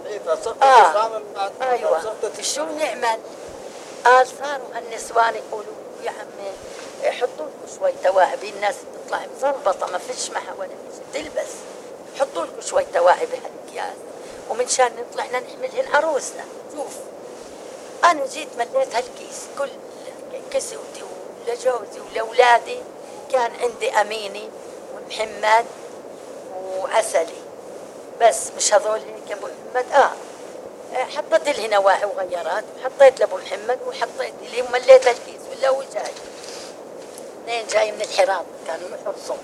ايوه. شو نعمل؟ قال صاروا هالنسوان يقولوا يا عمي حطوا لكم شوي توابي، الناس بتطلع مظبطه ما فيش معها ولا شيء تلبس، حطوا لكم شوي توابي بهالاكياس ومنشان نطلع نحملهن عروسنا. شوف انا جيت مليت هالكيس كل كسوتي ولجوزي ولاولادي، كان عندي اميني ومحمد وعسلي بس، مش هذول هيك ابو محمد. حطيت لي نواحي وغيرات وحطيت لابو محمد وحطيت لي ومليت الكيس. ولا هو جاي اثنين جاي من الحراب كانوا يحرصون.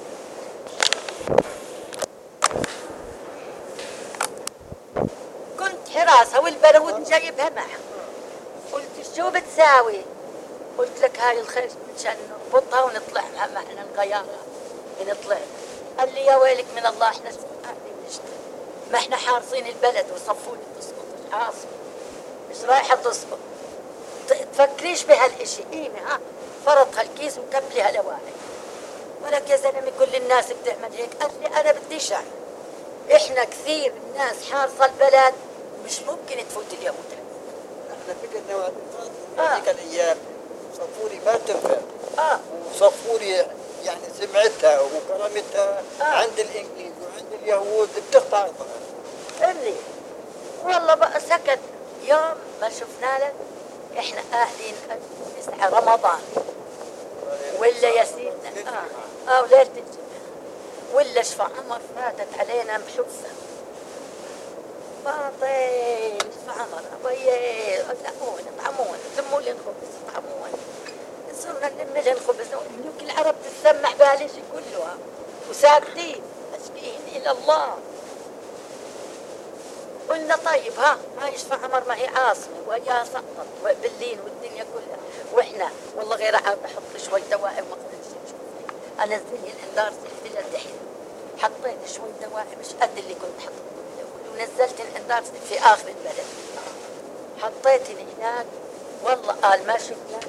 كنت حراسه والبارود جايبها معها. قلت شو بتساوي؟ قلت لك هاي الخيش مشان نربطها ونطلع معنا الغيارة. نطلع قال لي يا ويلك من الله احنا قاعدين نشتغل، ما احنا حارصين البلد وصفوا لي تسقط. مش حاصل، مش رايحه تسقط، تفكريش بهالاشي. قيمه فرط هالكيس وكبلي هالواعي. ولك يا زلمه كل الناس بتعمل هيك. قال لي انا بديش اعمل، احنا كثير الناس حارصه البلد مش ممكن تفوت اليهود. احنا فكرنا وقت هذيك الايام صفوري ما تنفع. وصفوري يعني سمعتها وكرامتها عند الانجليز وعند اليهود بتقطع. اللي والله بقى سكت يوم ما شفنا لك. احنا اهلين 9 رمضان ولا يا سيدنا وليلة الجمعة ولا شفع عمر فاتت علينا بحفة باطل. شفع عمر ابي اطعمون لموا لي الخبز اطعمون. صرنا نلم لي الخبز ملوك العرب تتسمح بالش كلها وساكتين مسكين الى الله. قلنا طيب ما يشفع عمر ما هي عاصمة ويا سقط بالليل والدنيا كلها. واحنا والله غير عاد احط شوي دواء وما قدرتش انزل لي الانذار سحبت لتحت. حطيت شوي دواء مش قد اللي كنت حطيته ونزلت الانذار في اخر البلد. حطيتني هناك والله قال ما شفنا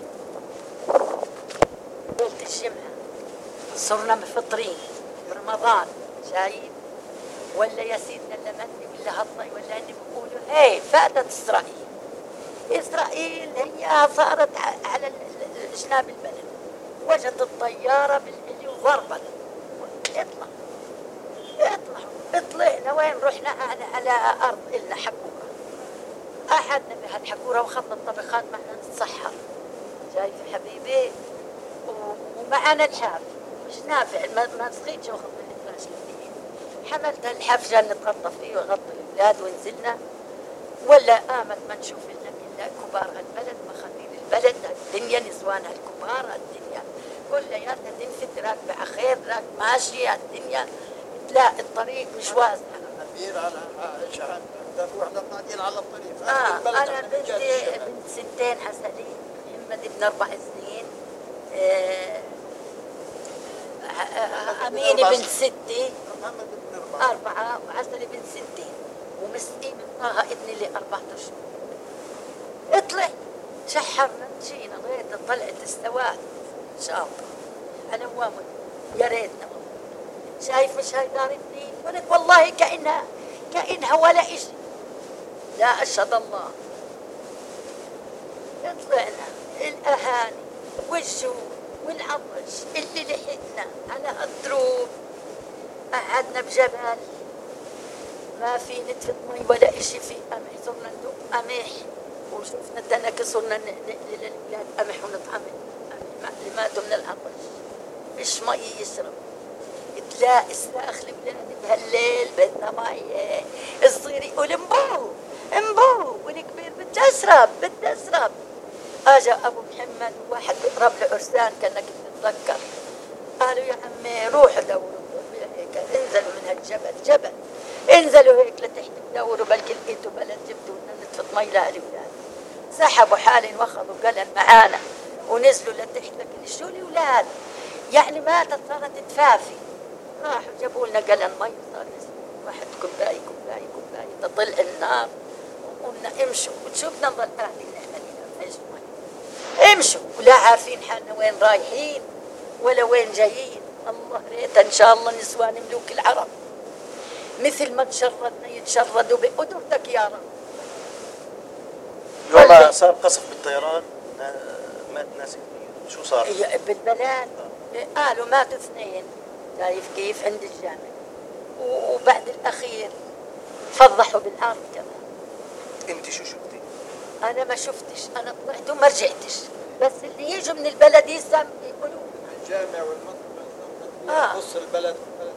ليلة الجمعة صرنا مفطرين برمضان شايف ولا يا سيدنا لمني ولا هالطي ولا اني بقولوا فاتت اسرائيل هي صارت على جناب البلد. وجدت الطياره باللي وضربت طلعنا وين رحنا على ارض النا حكوره. قعدنا بهالحكوره واخذنا الطبخات معنا نتسحر شايف حبيبي ومعنا الحاف مش نافع ما سقيتش واخذنا الفراش حملت الحاف جان نتغطى فيه وغطي البلاد ونزلنا. ولا آمت ما نشوف إلا كبار هالبلد مخاطير البلد الدنيا نسوانها الكبار الدنيا كلياتها تنفت راكبة خير راك ماشية الدنيا تلاقي الطريق مش واسع. كبير على شهادة واحنا قاعدين على الطريق. أنا بنت 2 حسنين محمد ابن 4 سنين أميني بنت 6 محمد ابن 4 وعسلي بنت 2 ومسكين طه ابني اللي 4 أشهر. اطلع شحرنا مشينا لغاية طلعت استوات شاطر أنا وامد يا ريتنا شايف مش هاي دار الدين ولك والله كأنها ولا إشي. لا أشهد الله. طلعنا الأهاني والجوع والعطش اللي لحقنا على هالدروب. قعدنا بجبل ما في نتفة مي ولا إشي في قمح. صرنا ندوق قمح وشوفنا تنك صرنا نقلل للأولاد قمح ونطعم اللي ماتوا من العطش مش مي يشرب. تلاقي صراخ الأولاد بهالليل بدنا مي. الصغير يقول امبو والكبير بدي أشرب. اجى ابو محمد وواحد بيقرب لعرسان كانك تتذكر قالوا يا عمي روحوا دوروا هيك انزلوا من هالجبل انزلوا هيك لتحت تدوروا بلكي لقيتوا بلد جبتوا لنا نتفة مي للأولاد. سحبوا حالهم واخذوا قلن معانا ونزلوا لتحت. لكن شو الأولاد يعني ماتت صارت تفافي. راحوا جابوا لنا قلن مي صار واحد كوباية تطلع النار وقلنا امشوا وشوفنا نضل قاعدين نعمل ايش امشوا ولا عارفين حالنا وين رايحين ولا وين جايين. الله ريت ان شاء الله نسوان ملوك العرب مثل ما تشردنا يتشردوا بقدرتك يا رب. والله صار قصف بالطيران مات ناس كثير. شو صار؟ بالبلد قالوا ماتوا 2 شايف كيف عند الجامع وبعد الاخير فضحوا بالارض كمان. انت شو شفتي؟ انا ما شفتش انا طلعت وما رجعتش بس اللي يجوا من البلد يقولوا الجامع والمنطقة نص البلد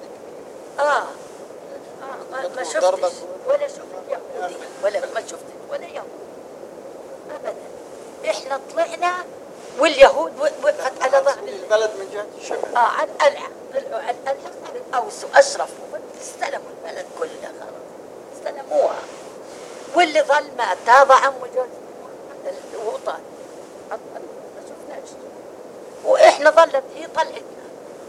ما شفتش ولا شفت يهودي ولا ما شفت ولا يهودي ابدا. احنا طلعنا واليهود وقفت على ظهر البلد من جهة الشمال على القلعة طلعوا على القلعة اوسوا اشرفوا استلموا البلد كلها خلاص استلموها. واللي ظل مات هذا عمه جوز الوطن ما شفناش. واحنا ظلت هي طلعتنا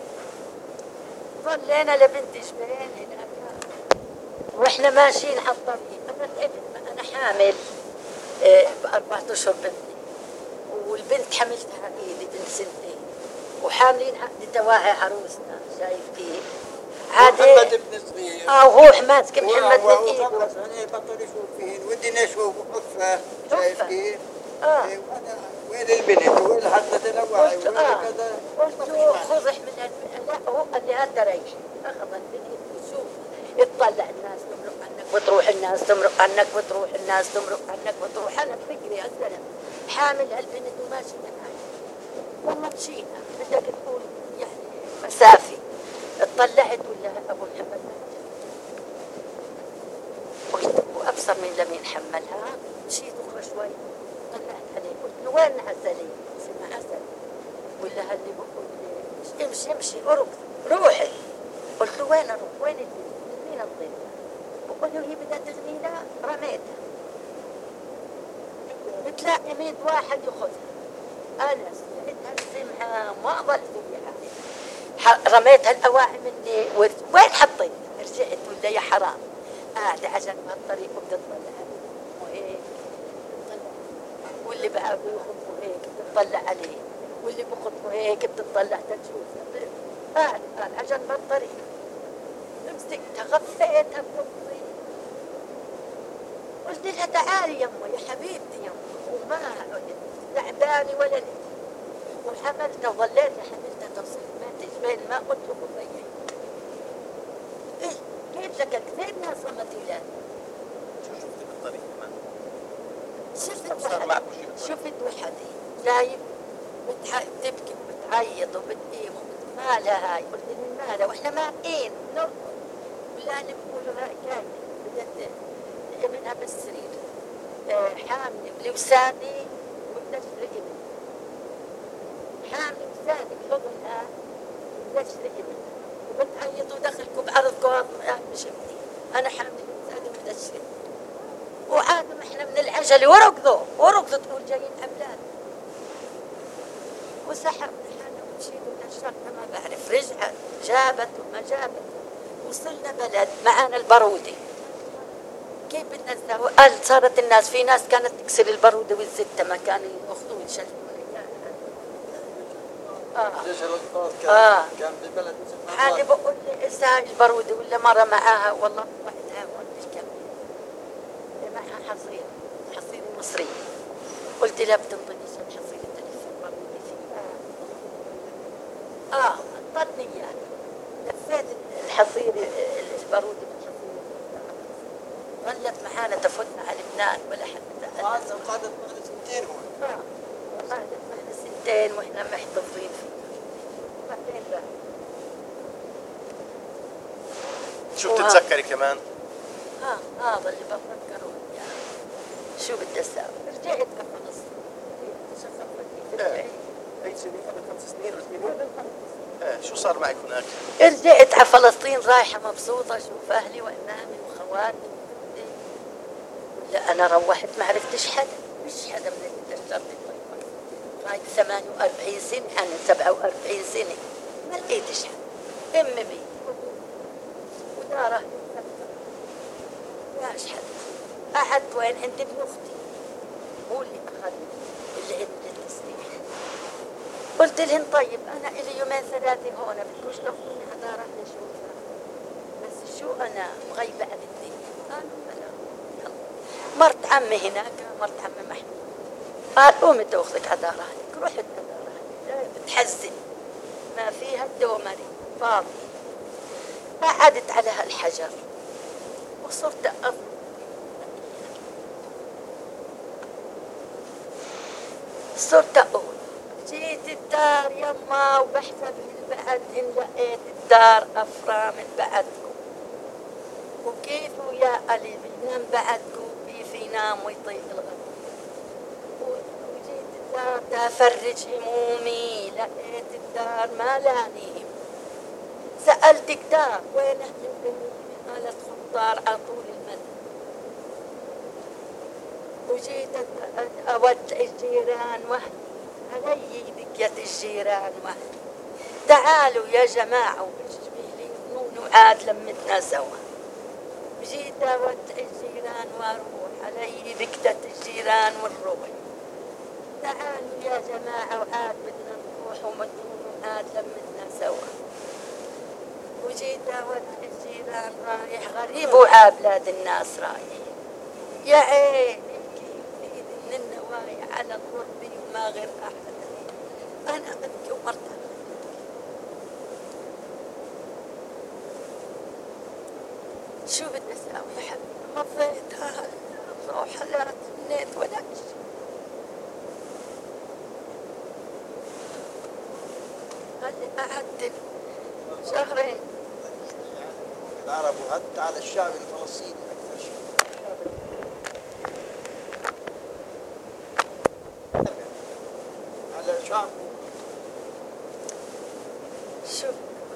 ظلينا لبنت جبين هناك واحنا ماشيين على الطريق. انا تعبت انا حامل ب4 أشهر بنتي والبنت حملتها ايدي بنت 2 وحاملين عقد تواعي عروسنا شايف كيف عادي. محمد ابن صغير وهو ماسك محمد من ايده بطل يشوف فيهن ودي نشوف وقفه. واقفة. كيف؟ إيه، وأنا وين البنت وين حتى تنوعي وين كذا. قلت له خذ احمل لا هو قال لي هات ريش. اخذ البنت وشوف يطلع الناس تمرق عنك وتروح الناس تمرق عنك وتروح الناس تمرق عنك وتروح. انا بفكري يا زلمه حامل هالبنت وماشي معي والله مشينا بدك تقول يعني مسافه. اطلعت ولا ابو محمد قلت وابصر من لم ينحملها. مشيت اخرى شوي طلعت عليه قلت له وين عسلي؟ سمع عسل ولا هاللي بقول لي امشي امشي ارقص روحي. قلت له وين اروح؟ وين البنت؟ مين الضيف؟ بقول له هي بدها تغنينا رميتها. بتلاقي 100 واحد ياخذها. انا سمعتها السمعه ما ضل فيها. رميتها الاواعي مني وين حطيت؟ رجعت ولا يا حرام قاعده عشان بهالطريق وبتطلع وهيك واللي بقى بيخطوا هيك بتطلع عليه واللي بخطوا هيك بتطلع تشوف قاعد عشان بهالطريق. مسكتها غفيتها بنصي قلت لها تعالي يمه يا حبيبتي يمه وما تعباني ولا لي وحملتها وظليت حملتها توصل ما تجبين ما قلت له بضيعي. ايه كيف لك كثير ناس رمت ولاد. شو شفتي بالطريق كمان؟ شفت وحدي جايب تبكي وبتعيط وبتقيم ما لها هاي. قلت لي ما لها واحنا ماقين نرقص ولا اللي بقولوا هاي جاي بدها ابنها بالسرير حامل لوسادي وبتشري ابن حامل وسادي بحضنها وبتشري ابن وبتعيط ودخلكم بعرضكم مش ابني انا حامل وسادي وبتشري وعادوا احنا من العجله وركضوا تقول جايين اولاد وسحبنا حالنا ومشينا ونشرنا ما بعرف. رجعت جابت وما جابت وصلنا بلد معانا البرودة. كيف بدنا نسوي؟ قال صارت الناس في ناس كانت تكسر البرودة والزتة ما كانوا ياخذوا يشلوا كان بالبلد حالي بقول لي اسا البرودة ولا مرة معاها والله وحدها مش كمل معها حصير مصري. قلت لها بتنطنيش الحصير تلف البرودة فيه انطتني اياه لفيت الحصير البرودة بالحصير ظلت معانا تفوتنا على لبنان ولا حتى قعدت معنا سنتين هون. قعدت معنا سنتين واحنا محتفظين فيه. بعدين بقى شو بتتذكري كمان؟ هذا اللي بفكره يعني شو بدي اسوي. رجعت لفلسطين. اي سنه قبل 5 سنين شو صار معك هناك؟ رجعت على فلسطين رايحه مبسوطه اشوف اهلي وامامي وخواتي لا انا روحت ما عرفتش حدا مش حدا من اللي اشترت هاي 48 سنه انا 47 سنه ما لقيتش حدا. امي بي وداره ماش حدا. قعدت وين عند ابن اختي هو اللي اخذني اللي عند التسريح. قلت لهم طيب انا الي يومين 3 هون بدكوش تاخذوني على دار نشوفها بس شو انا مغيبه عن الدنيا. قالوا بلا مرت عمي هناك مرت عمي محمود قال قومي تاخذك على دار اهلك. رحت على دار اهلي بتحزن ما فيها الدومري فاضي. قعدت على هالحجر وصرت صرت اقول جيت الدار يما وبحسب البعد ان لقيت الدار افرا من بعدكم وكيف ويا قلبي بنام بعدكم كيف ينام ويطيق الغد. وجيت الدار تفرج همومي لقيت الدار ما لاني. سألتك دار وين اهل قالت خضار على طول المدى. وجيت اودع الجيران وهلي علي دقية الجيران وهلي تعالوا يا جماعة وبشبه لي فنون وعاد لمتنا سوا. وجيت اودع الجيران واروح علي دقية الجيران والروح تعالوا يا جماعة وعاد بدنا نروح ومدون وعاد لمتنا سوا. وجيت اودع الجيران رايح غريب وعابلاد الناس رايح يا عيني كيف تمر بي وما غير أحد. أنا أبكي ومرتاح. شو بدي أساوي يا حبيبي؟ مضيت روح لا تمنيت ولا شيء. هلي قعدت شهرين. العرب وحتى على الشعب الفلسطيني أكثر شيء. على شعب شو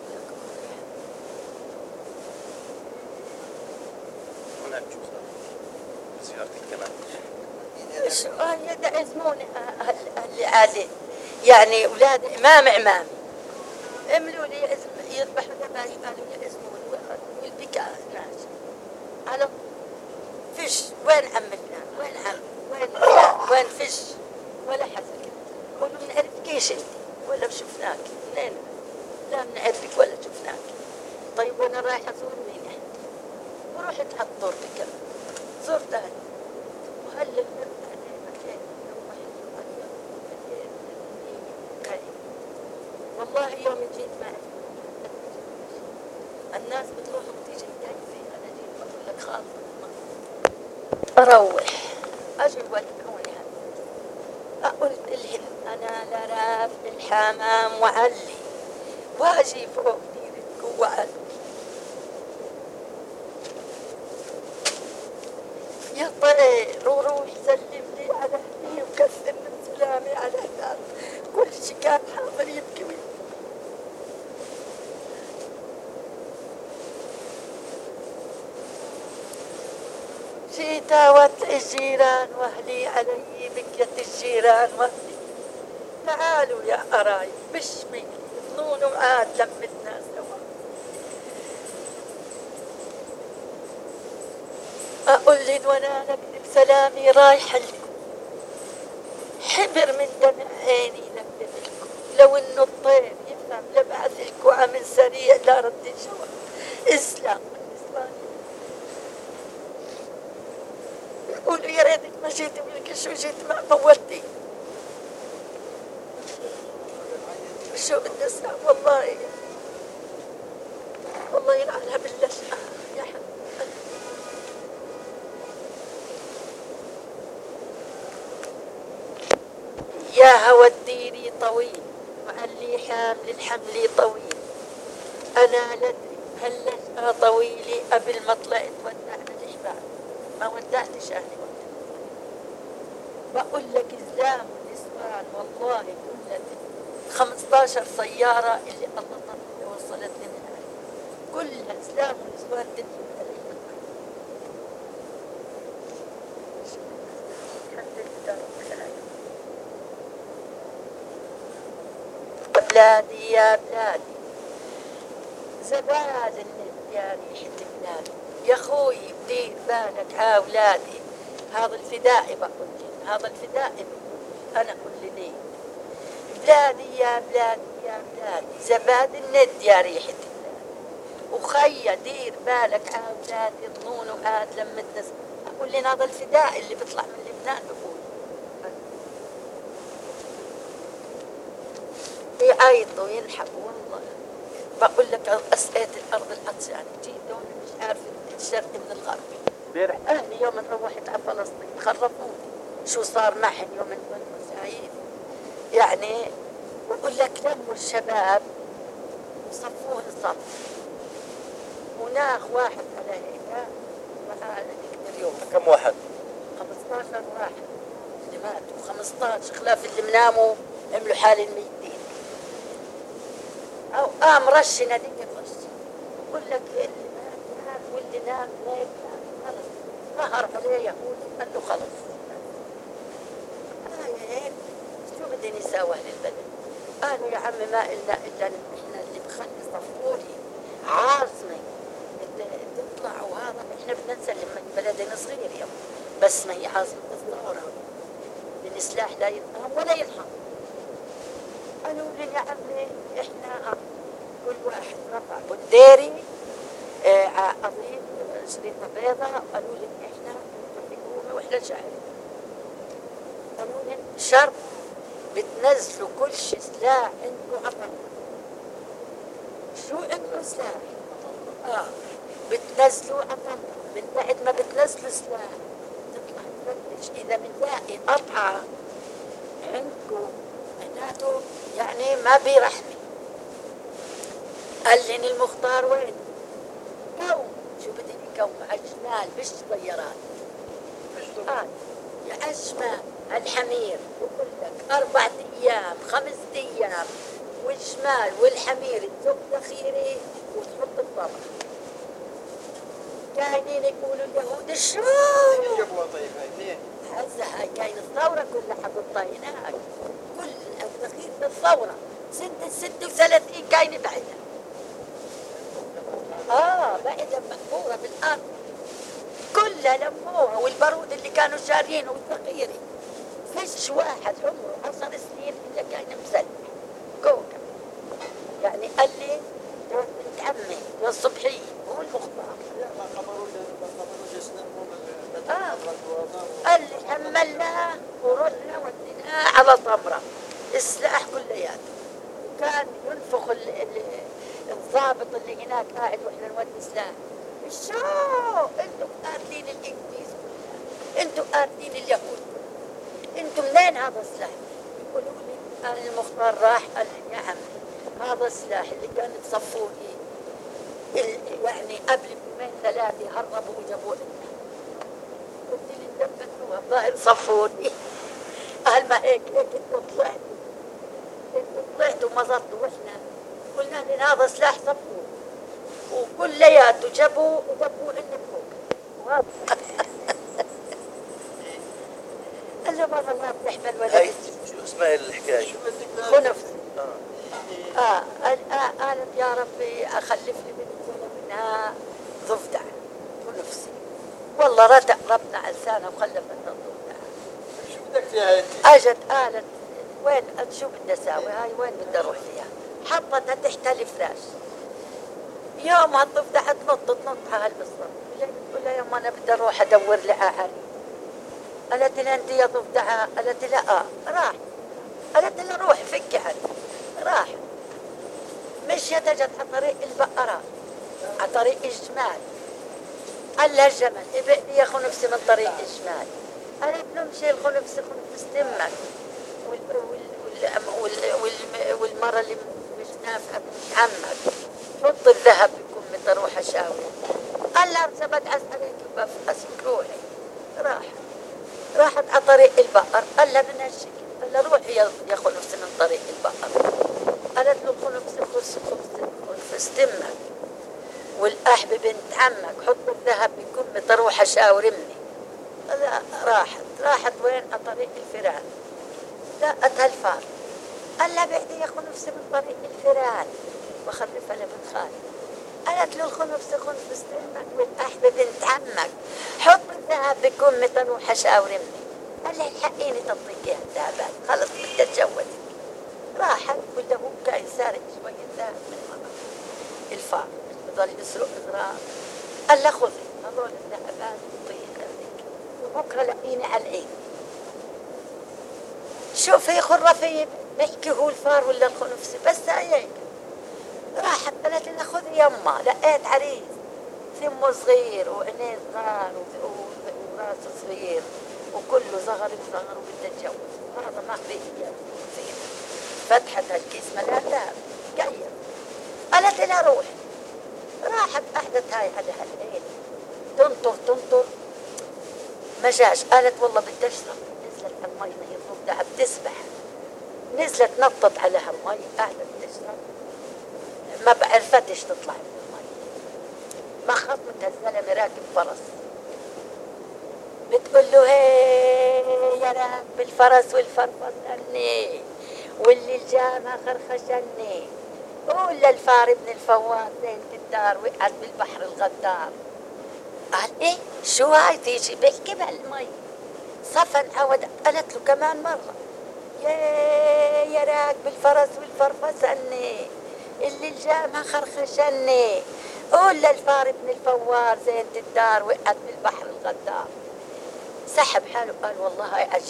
هناك شو صار بزيارتك كمان؟ شو يدعزموني اللي عادي يعني أولاد عمام عملوا لي يذبحوا ذبايح قالوا يعزموني والبكاء ناس على فيش. وين عم فلان؟ وين عم؟ وين فلان؟ وين فيش؟ ولا حدا. قولوا بنعرفكيش انت ولا شفناك منين؟ لا بنعرفك ولا شفناك. طيب وانا رايحه ازور مين احنا؟ ورحت على الدور كمان زرت اهلي وهلا المرت علينا كيف والله يوم جيت معي الناس بتروح وتيجي مكيفة. أنا جيت بقول لك خاطر أروح أجي ودعوني قلت لهم أنا لراف الحمام وعلي واجي فوق ديرتكم وعلي. يا طير وروح سلم لي على أهلي وكثر من سلامي على هناك. كل شي كان حاضر يبكي ويبكي. جيت داوت الجيران واهلي علي بكيت الجيران واهلي تعالوا يا قرايب مش بي ظنون وعاد لمتنا سوا. أقول لي وانا نكتب سلامي رايحة لكم حبر من دمع عيني نكتب لكم لو انه الطير يفهم لبعث لكم عمل سريع لا رد الجواب. اسلام قولوا يا ريتك ما جيتي ولك شو جيت مع موتي. شو بدي اسوي والله والله يلعنها باللشقة يا حبيبي. يا هوى الديري طويل وعلي حامل الحمل طويل. أنا لدري هاللشقة طويلي قبل ما طلعت ودعنا الإحباب ما ودعتش أهلي. بقول لك زلام ونسوان والله كلها 15 سيارة اللي الله وصلتني من هاي كلها زلام ونسوان تدخل بلادي يا بلادي زبال النت يا ريحة بلادي. يا خوي دير بالك عاولادي. هذا الفدائي بقول لي هذا الفدائي بقول أنا كل لي بلادي يا بلادي يا بلادي زباد الند يا ريحة بلادي. وخيا دير بالك عاولادي ظنون وعاد لما الناس أقول لي هذا الفدائي اللي بيطلع من لبنان بقول يعيطوا وينحبوا والله. بقول لك أسقيت الأرض العطشانة جيت هون مش عارفة الشرق من الغرب. امبارح أهلي يوم روحت على فلسطين خرفوني شو صار معهم يوم المساعيد يعني. بقول لك لموا الشباب وصفوه الصف وناخ واحد على هيك وقال اليوم كم واحد؟ 15 واحد اللي ماتوا 15 خلاف اللي مناموا عملوا حال الميتين أو قام رشنا ديك الرش. بقول لك اللي مات واللي نام هيك خلص ظهر عليه يهود قال له خلص هيك شو بدي نساوي أهل البلد. قالوا يا عمي ما إلا إحنا اللي بخلي صفوري عاصمة تطلع وهذا إحنا بدنا نسلم من بلدنا صغير يوم بس ما هي عاصمة الثورة السلاح لا يتهم ولا يلحق. قالوا لي يا عمي إحنا كل واحد رفع بالديري قضيب شريطة بيضاء قالوا لي إحنا حكومة وإحنا شعب قانون شرط بتنزلوا كل شيء سلاح عندكم عطل. شو عندكم سلاح؟ بتنزلوا عطل. من بعد ما بتنزلوا سلاح تطلع تفتش إذا بنلاقي قطعة عندكم معناته يعني ما بيرحمي. قال لي المختار وين؟ كوم. شو بدي يكوم على الشمال مش طيارات. يا الشمال الحمير بقول لك 4 أيام 5 أيام والشمال والحمير تزق ذخيرة وتحط الطبق. كاينين يقولوا اليهود شو؟ جابوها طيب هاي منين؟ هسه هاي كاين الثورة كلها حقطها هناك. كل الذخيرة الثورة سنة 36 كاينة بعدها. بعدها مقبورة بالأرض. كلها لموها والبارود اللي كانوا شارينه والذخيرة. فيش واحد عمره 10 سنين إلا كان مسلح. كوكب. يعني قال لي جوز بنت عمي جوز صبحي هو المختار. ما خبروا جسمهم قال لي حملناه ورحنا وديناه على طمرة السلاح كلياته. وكان ينفخ الضابط اللي هناك قاعد واحنا نودي سلاح. شو انتم قاتلين الانجليز كلها، انتم قاتلين اليهود كلها، انتم منين هذا السلاح؟ يقولوا لي قال المختار راح قال لي يا عمي هذا السلاح اللي كانوا تصفوه يعني قبل 2 3 هربوا وجابوه لنا. قلت لي انتبهوا الظاهر صفوني. قال ما هيك انتم طلعتوا مزطوا واحنا قلنا لنا هذا سلاح صفوه وكلياته جابوه عندنا فوق. قال له بابا ما بتحمل ولا هاي شو اسمها الحكاية؟ خنفس. قالت يا ربي اخلف لي بنت ولا منها ضفدع خنفسي. والله رتق ربنا على لسانها وخلفت الضفدع. شو بدك فيها انت؟ اجت قالت وين شو بدي اساوي هاي وين بدي اروح فيها؟ حطتها تحت الفراش. يوم هالضفدع تنط على هالبصرة. جاي بتقول لها يما انا بدي اروح ادور لها عريس. قالت لها انت يا ضفدعة؟ قالت لها راح. قالت لها روحي فكي عني. راح مشيت اجت على طريق البقرات على طريق الجمال. قال لها الجمل ابقي يا خنفسي من طريق الجمال. قالت له مشي الخنفسي خنفس تمك والمرة اللي مش نافعة بنت عمك حط الذهب بكم تروح اشاوي. قال لها ارسبت عسكريك بفقسك روحي. راحت على طريق البقر. قال لها بنشك. قال لها روحي يا خنفسي من طريق البقر. قالت له خنفس تمك والأحبة بنت عمك حط الذهب بكم تروح اشاور امي. راحت وين؟ على طريق الفيران. لقتها الفار. قال لها بعدي يا خنفسي من طريق الفيران وخلفها لبنت خالي. قالت له الخنفسي خنفس تمك والأحبة بنت عمك حط الذهب بكم تروح اشاور امي. قال لها الحقيني تعطيك اياها الذهبات خلص بدي اتجوزك. راحت ولا هو كان سارق شوية ذهب من مرة الفار بضل يسرق اغراض. قال له خذي هذول الذهبات وطيق خليك وبكره لقيني على العيد. شوفي خرافية بحكي هو الفار ولا الخنفسي بس هيك. راحت قالت لها خذي يما لقيت عريس ثمه صغير وعينيه صغار وراسه صغير وكله صغر وبدها تتجوز. هذا ما بيجي فتحت هالكيس ملان ذهب قيم. قالت لها روح. راحت أحدت هاي على هالعين تنطر ما جاش. قالت والله بدي اشرب. نزلت على المي هي الضفدعة بتسبح. نزلت نطت على هالمي قاعدة تشرب ما بعرفتش تطلع من المي. ما خطمت الزلمة راكب فرس. بتقول له هي يا راكب الفرس والفرفص أني واللي الجامع خرخشني. قول للفار ابن الفوار زينة الدار وقعت بالبحر الغدار. قال ايه شو هاي تيجي بحكي بهالمي صفن عود. قالت له كمان مرة يا راكب الفرس والفرفص أني اللي الجامع خرخشني. قول للفار ابن الفوار زينة الدار وقعت بالبحر الغدار. سحب حاله قال والله هاي عجيبة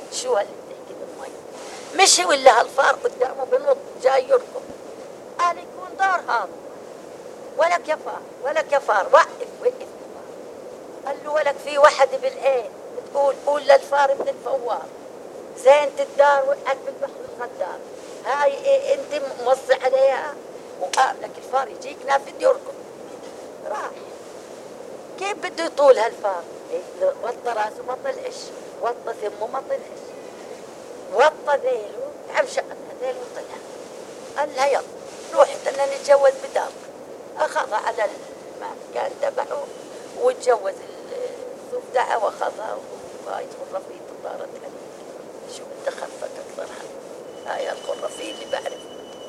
شو اللي بتحكي بالمي؟ مشي ولا هالفار قدامه بنط جاي يركض. قال يكون دار هذا. ولك يا فار ولك يا فار، وقف. قال له ولك في واحد بالعين بتقول قول للفار من الفوار زينة الدار وقعت بالبحر الغدار، هاي إيه انت موصي عليها؟ وقابلك الفار يجيك نافذ يركض. راح كيف بده يطول هالفار؟ وطى راسه ما طلعش، وطى ثمه ما طلعش، وطى ذيله عم شقنا ذيله وطلع. قال لها يلا روح بدنا نتجوز بدار. اخذها على المكان تبعه وتجوز الضفدعه واخذها وهاي الخرافيط وطارت عليه. شو بدي اخفك اكثر هاي الخرافيط اللي بعرف.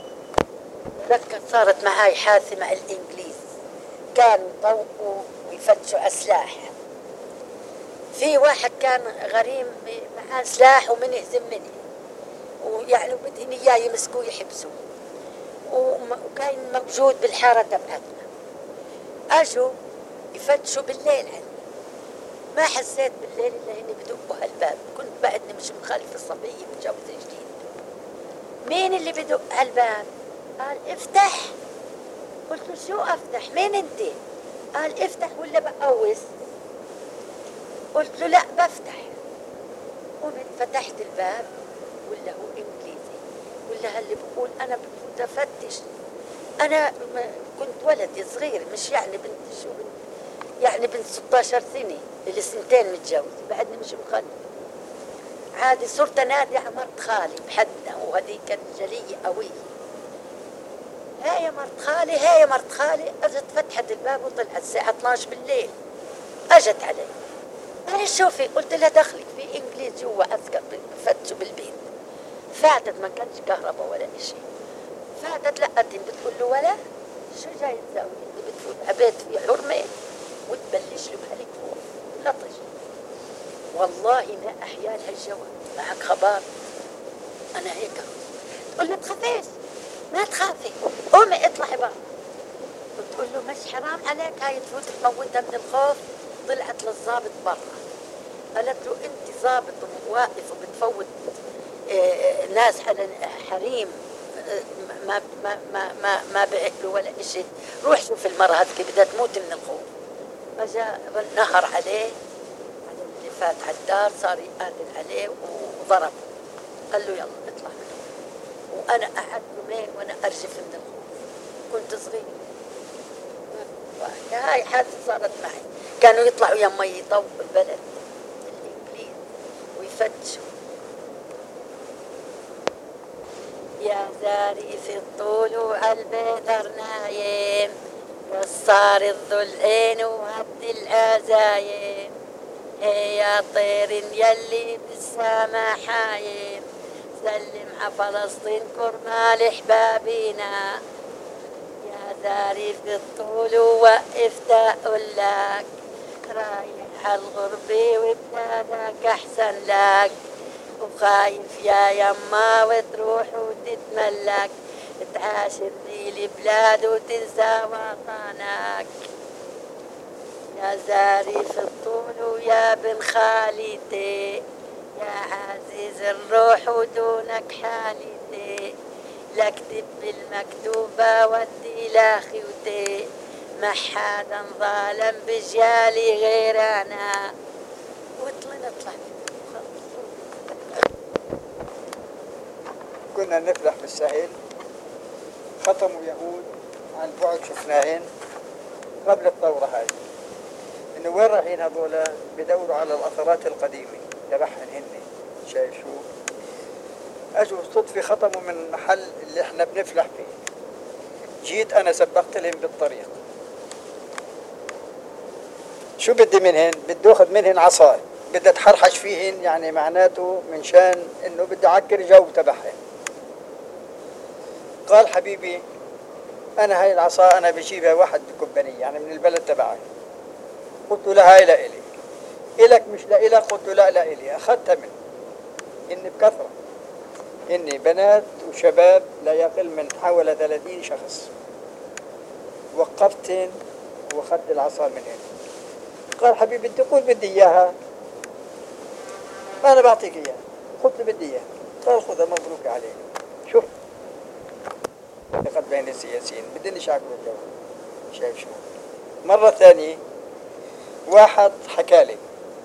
تذكر صارت معاي حادثه مع الانجليز، كانوا يطوقوا ويفتشوا اسلحه. في واحد كان غريم معاه سلاح ومن يهزم منه، ويعني بدهم اياه يمسكوه يحبسوه، وكان موجود بالحاره تبعتنا. اجوا يفتشوا بالليل عني، ما حسيت بالليل الا اني بدقوا هالباب. كنت بعدني مش مخلفه صبيه متجوزه جديد. مين اللي بدق هالباب؟ قال افتح. قلت له شو افتح؟ مين انت؟ قال افتح ولا بقوس. قلت له لا بفتح. قمت فتحت الباب ولا هو انجليزي ولا هاللي بقول انا بفوت افتش. انا كنت ولد صغير، مش يعني بنت شو بنت، يعني بنت 16 سنه اللي سنتين متجوزه بعدني مش مخلفه. عادي صرت انادي على مرت خالي بحدنا، وهذيك كانت جليه قويه. هاي يا مرت خالي هاي يا مرت خالي. اجت فتحت الباب وطلعت الساعه 12 بالليل. اجت علي قال شوفي. قلت لها دخلك في انجليز جوا عسكر بفتشوا بالبيت. فاتت ما كانش كهرباء ولا شيء. فاتت لقتني بتقول له ولا شو جاي تسوي؟ انت بتفوت على بيت في حرمه وتبلش له بهالكفوف لطش. والله ما احيا لها الجواب. معك خبر؟ انا هيك تقول له تخافيش ما تخافي قومي اطلعي برا. بتقول له مش حرام عليك هاي تفوت تموتها من الخوف؟ طلعت للضابط برا قالت له انت ضابط واقف وبتفوت ناس على حريم ما ما ما ما ما بياكلوا ولا شيء، روح شوف المرأة هذيك بدها تموت من الخوف. فجاء نهر عليه على اللي فات على الدار، صار يقاتل عليه وضرب. قال له يلا اطلع منه. وانا قعدت يومين وانا ارجف من الخوف، كنت صغير. هاي حادثة صارت معي. كانوا يطلعوا يما يطوقوا البلد الانجليز ويفتشوا. يا زاري في الطول وعالبيتر نايم، وصار الضلعين وهد العزايم. هي يا طير يلي بالسما حايم، سلم ع فلسطين كرمال احبابينا. يا زاري في الطول ووقفت اقول لك، رايح عالغربة وبلادك احسن لك، وخايف يا يما وتروح وتتملك، تعاشر ذي البلاد وتنسى وطنك. يا زاري في الطول ويا بن خالتي، يا عزيز الروح ودونك حالتي، لاكتب بالمكتوبة ودي لاخوتي، ما حدا ظالم بجالي غير انا. وطلعنا كنا نفلح بالساحل، ختموا يهود عن بعد شفناهن قبل الثورة هاي، إنه وين رايحين هذولا؟ بدوروا على الأثرات القديمة تبعهن هن. شايف شو؟ أجوا صدفة ختموا من المحل اللي إحنا بنفلح فيه. جيت أنا سبقت لهم بالطريق. شو بدي منهن؟ بدي أخذ منهن عصاي، بدي أتحرحش فيهن، يعني معناته من شان إنه بدي أعكر جو تبعهن. قال حبيبي أنا هاي العصا أنا بجيبها واحد كومباني يعني من البلد تبعي. قلت له هاي لإلي. إلك مش لإلك؟ قلت له لا لإلي. أخذتها منه إني بكثرة، إني بنات وشباب لا يقل من حوالي 30 شخص. وقفتهن وأخذت العصا منهن. قال حبيبي أنت قول بدي إياها، أنا بعطيك إياها. خذ اللي بدي اياه. قال خذها مبروك عليك. شوف لقد بين السياسيين بدني شعب الجو. شايف شو مرة ثانية واحد حكى لي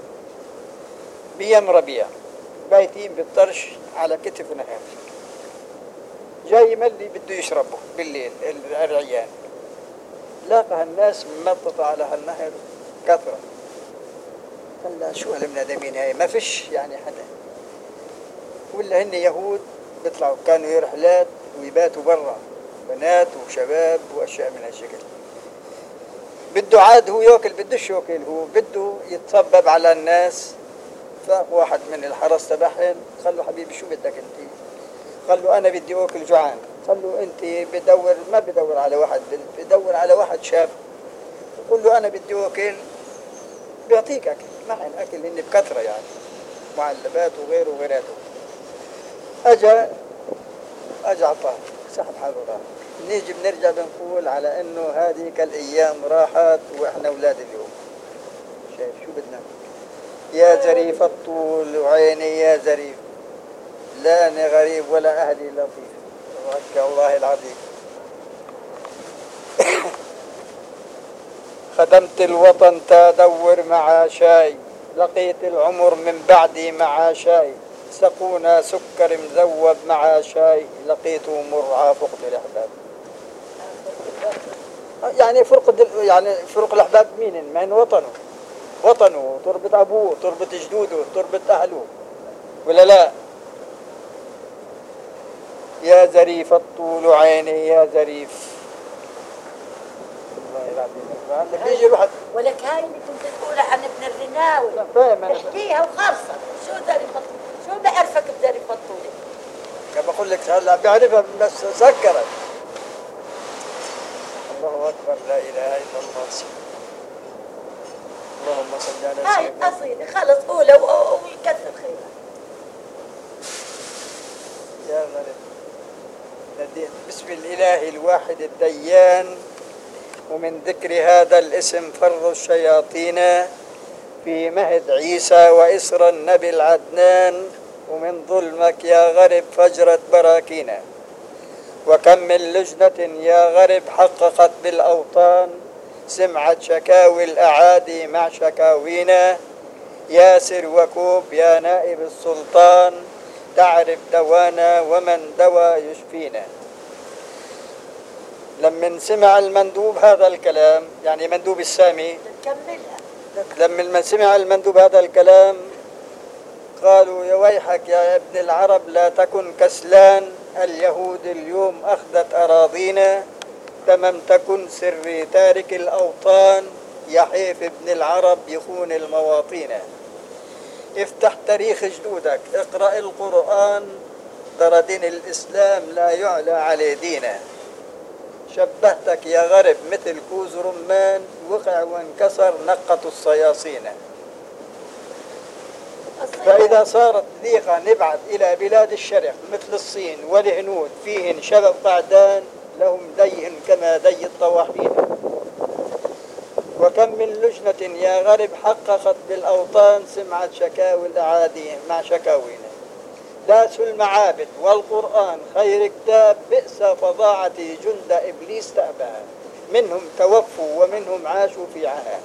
بيم ربيع بايتين بالطرش على كتف نهر، جاي ملي بده يشربه بالليل الرعيان، لاقى الناس ممططة على هالنهر كثرة. قال لا شو هالمنادمين هاي، ما فيش يعني حدا، ولا هن يهود بيطلعوا كانوا رحلات ويباتوا برا، بنات وشباب واشياء من هالشكل. بده عاد هو ياكل، بدوش ياكل، هو بده يتصبب على الناس. فاق واحد من الحرس تبعهم قال له حبيبي شو بدك انت؟ قال له انا بدي اكل جوعان. قال له انت بدور، ما بدور على واحد، بدور على واحد شاب. قل له انا بدي اكل، بيعطيك اكل. معن اكل هن بكثره يعني، معلبات وغيره وغيراته. اجا عطاه، سحب حاله راح. نيجي بنرجع بنقول على انه هذيك الايام راحت واحنا اولاد اليوم. شايف شو بدنا؟ يا زريف الطول وعيني يا زريف، لا أنا غريب ولا أهلي لطيف. والله العظيم خدمت الوطن تدور مع شاي، لقيت العمر من بعدي مع شاي، سقونا سكر مذوب مع شاي، لقيته مرعى فقد الأحباب. يعني فرق الأحباب مين؟ من وطنه، تربة أبوه، تربة جدوده، تربة أهله، ولا لا؟ يا زريف الطول عيني يا زريف. والله العظيم بيجي الواحد. ولك هاي اللي كنت تقولها عن ابن الرناوي، احكيها وخلصت. شو زريف الطول؟ شو بعرفك بزريف الطول؟ كما بقول لك هلا بعرفها بس سكرت. الله أكبر، لا إله إلا الله. اللهم صل على سيدنا. هاي قصيدة خلص قولها ويكثر خيرها. يا غريب. بسم الإله الواحد الديان، ومن ذكر هذا الاسم فر الشياطين، في مهد عيسى وإسر النبي العدنان، ومن ظلمك يا غرب فجرت براكينا. وكم من لجنة يا غرب حققت بالأوطان، سمعت شكاوي الأعادي مع شكاوينا. ياسر وكوب يا نائب السلطان، تعرف دوانا ومن دوا يشفينا. لما سمع المندوب هذا الكلام، يعني مندوب السامي، لما سمع المندوب هذا الكلام قالوا يا ويحك يا ابن العرب لا تكن كسلان، اليهود اليوم أخذت أراضينا، تمم تكن سري تارك الأوطان، يحيف ابن العرب يخون المواطين. افتح تاريخ جدودك، اقرأ القرآن، ترى دين الإسلام لا يعلى عليه دينا. شبهتك يا غرب مثل كوز رمان، وقع وانكسر نقة الصياصين. فإذا صارت ضيقة نبعث إلى بلاد الشرق مثل الصين والهنود، فيهن شباب قعدان لهم ديهن كما دي الطواحين. وكم من لجنة يا غرب حققت بالأوطان، سمعت شكاوي الأعادي مع شكاوينا. داسوا المعابد والقرآن خير كتاب، بئس فظاعة جند إبليس تأبى، منهم توفوا ومنهم عاشوا في عهد.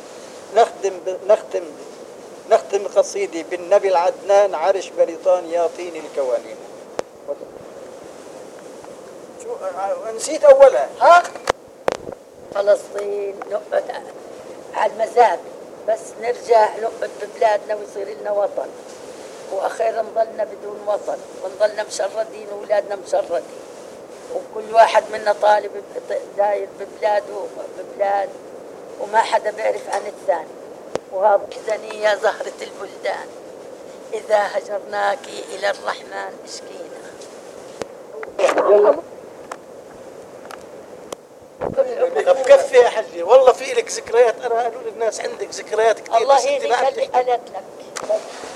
نختم قصيدي بالنبي العدنان، عرش بريطانيا طين الكوانين. شو نسيت أولها؟ ها فلسطين نقعد على المزاد، بس نرجع نقعد ببلادنا ويصير لنا وطن، واخيرا نضلنا بدون وطن ونضلنا مشردين واولادنا مشردين، وكل واحد منا طالب داير ببلاد وما حدا بيعرف عن الثاني. وهذا احزني يا زهرة البلدان، إذا هجرناك إلى الرحمن اشكينا. طب كفي يا حجي، والله في لك ذكريات، انا قالوا لي الناس عندك ذكريات كثير. الله يهديك اللي قالت لك.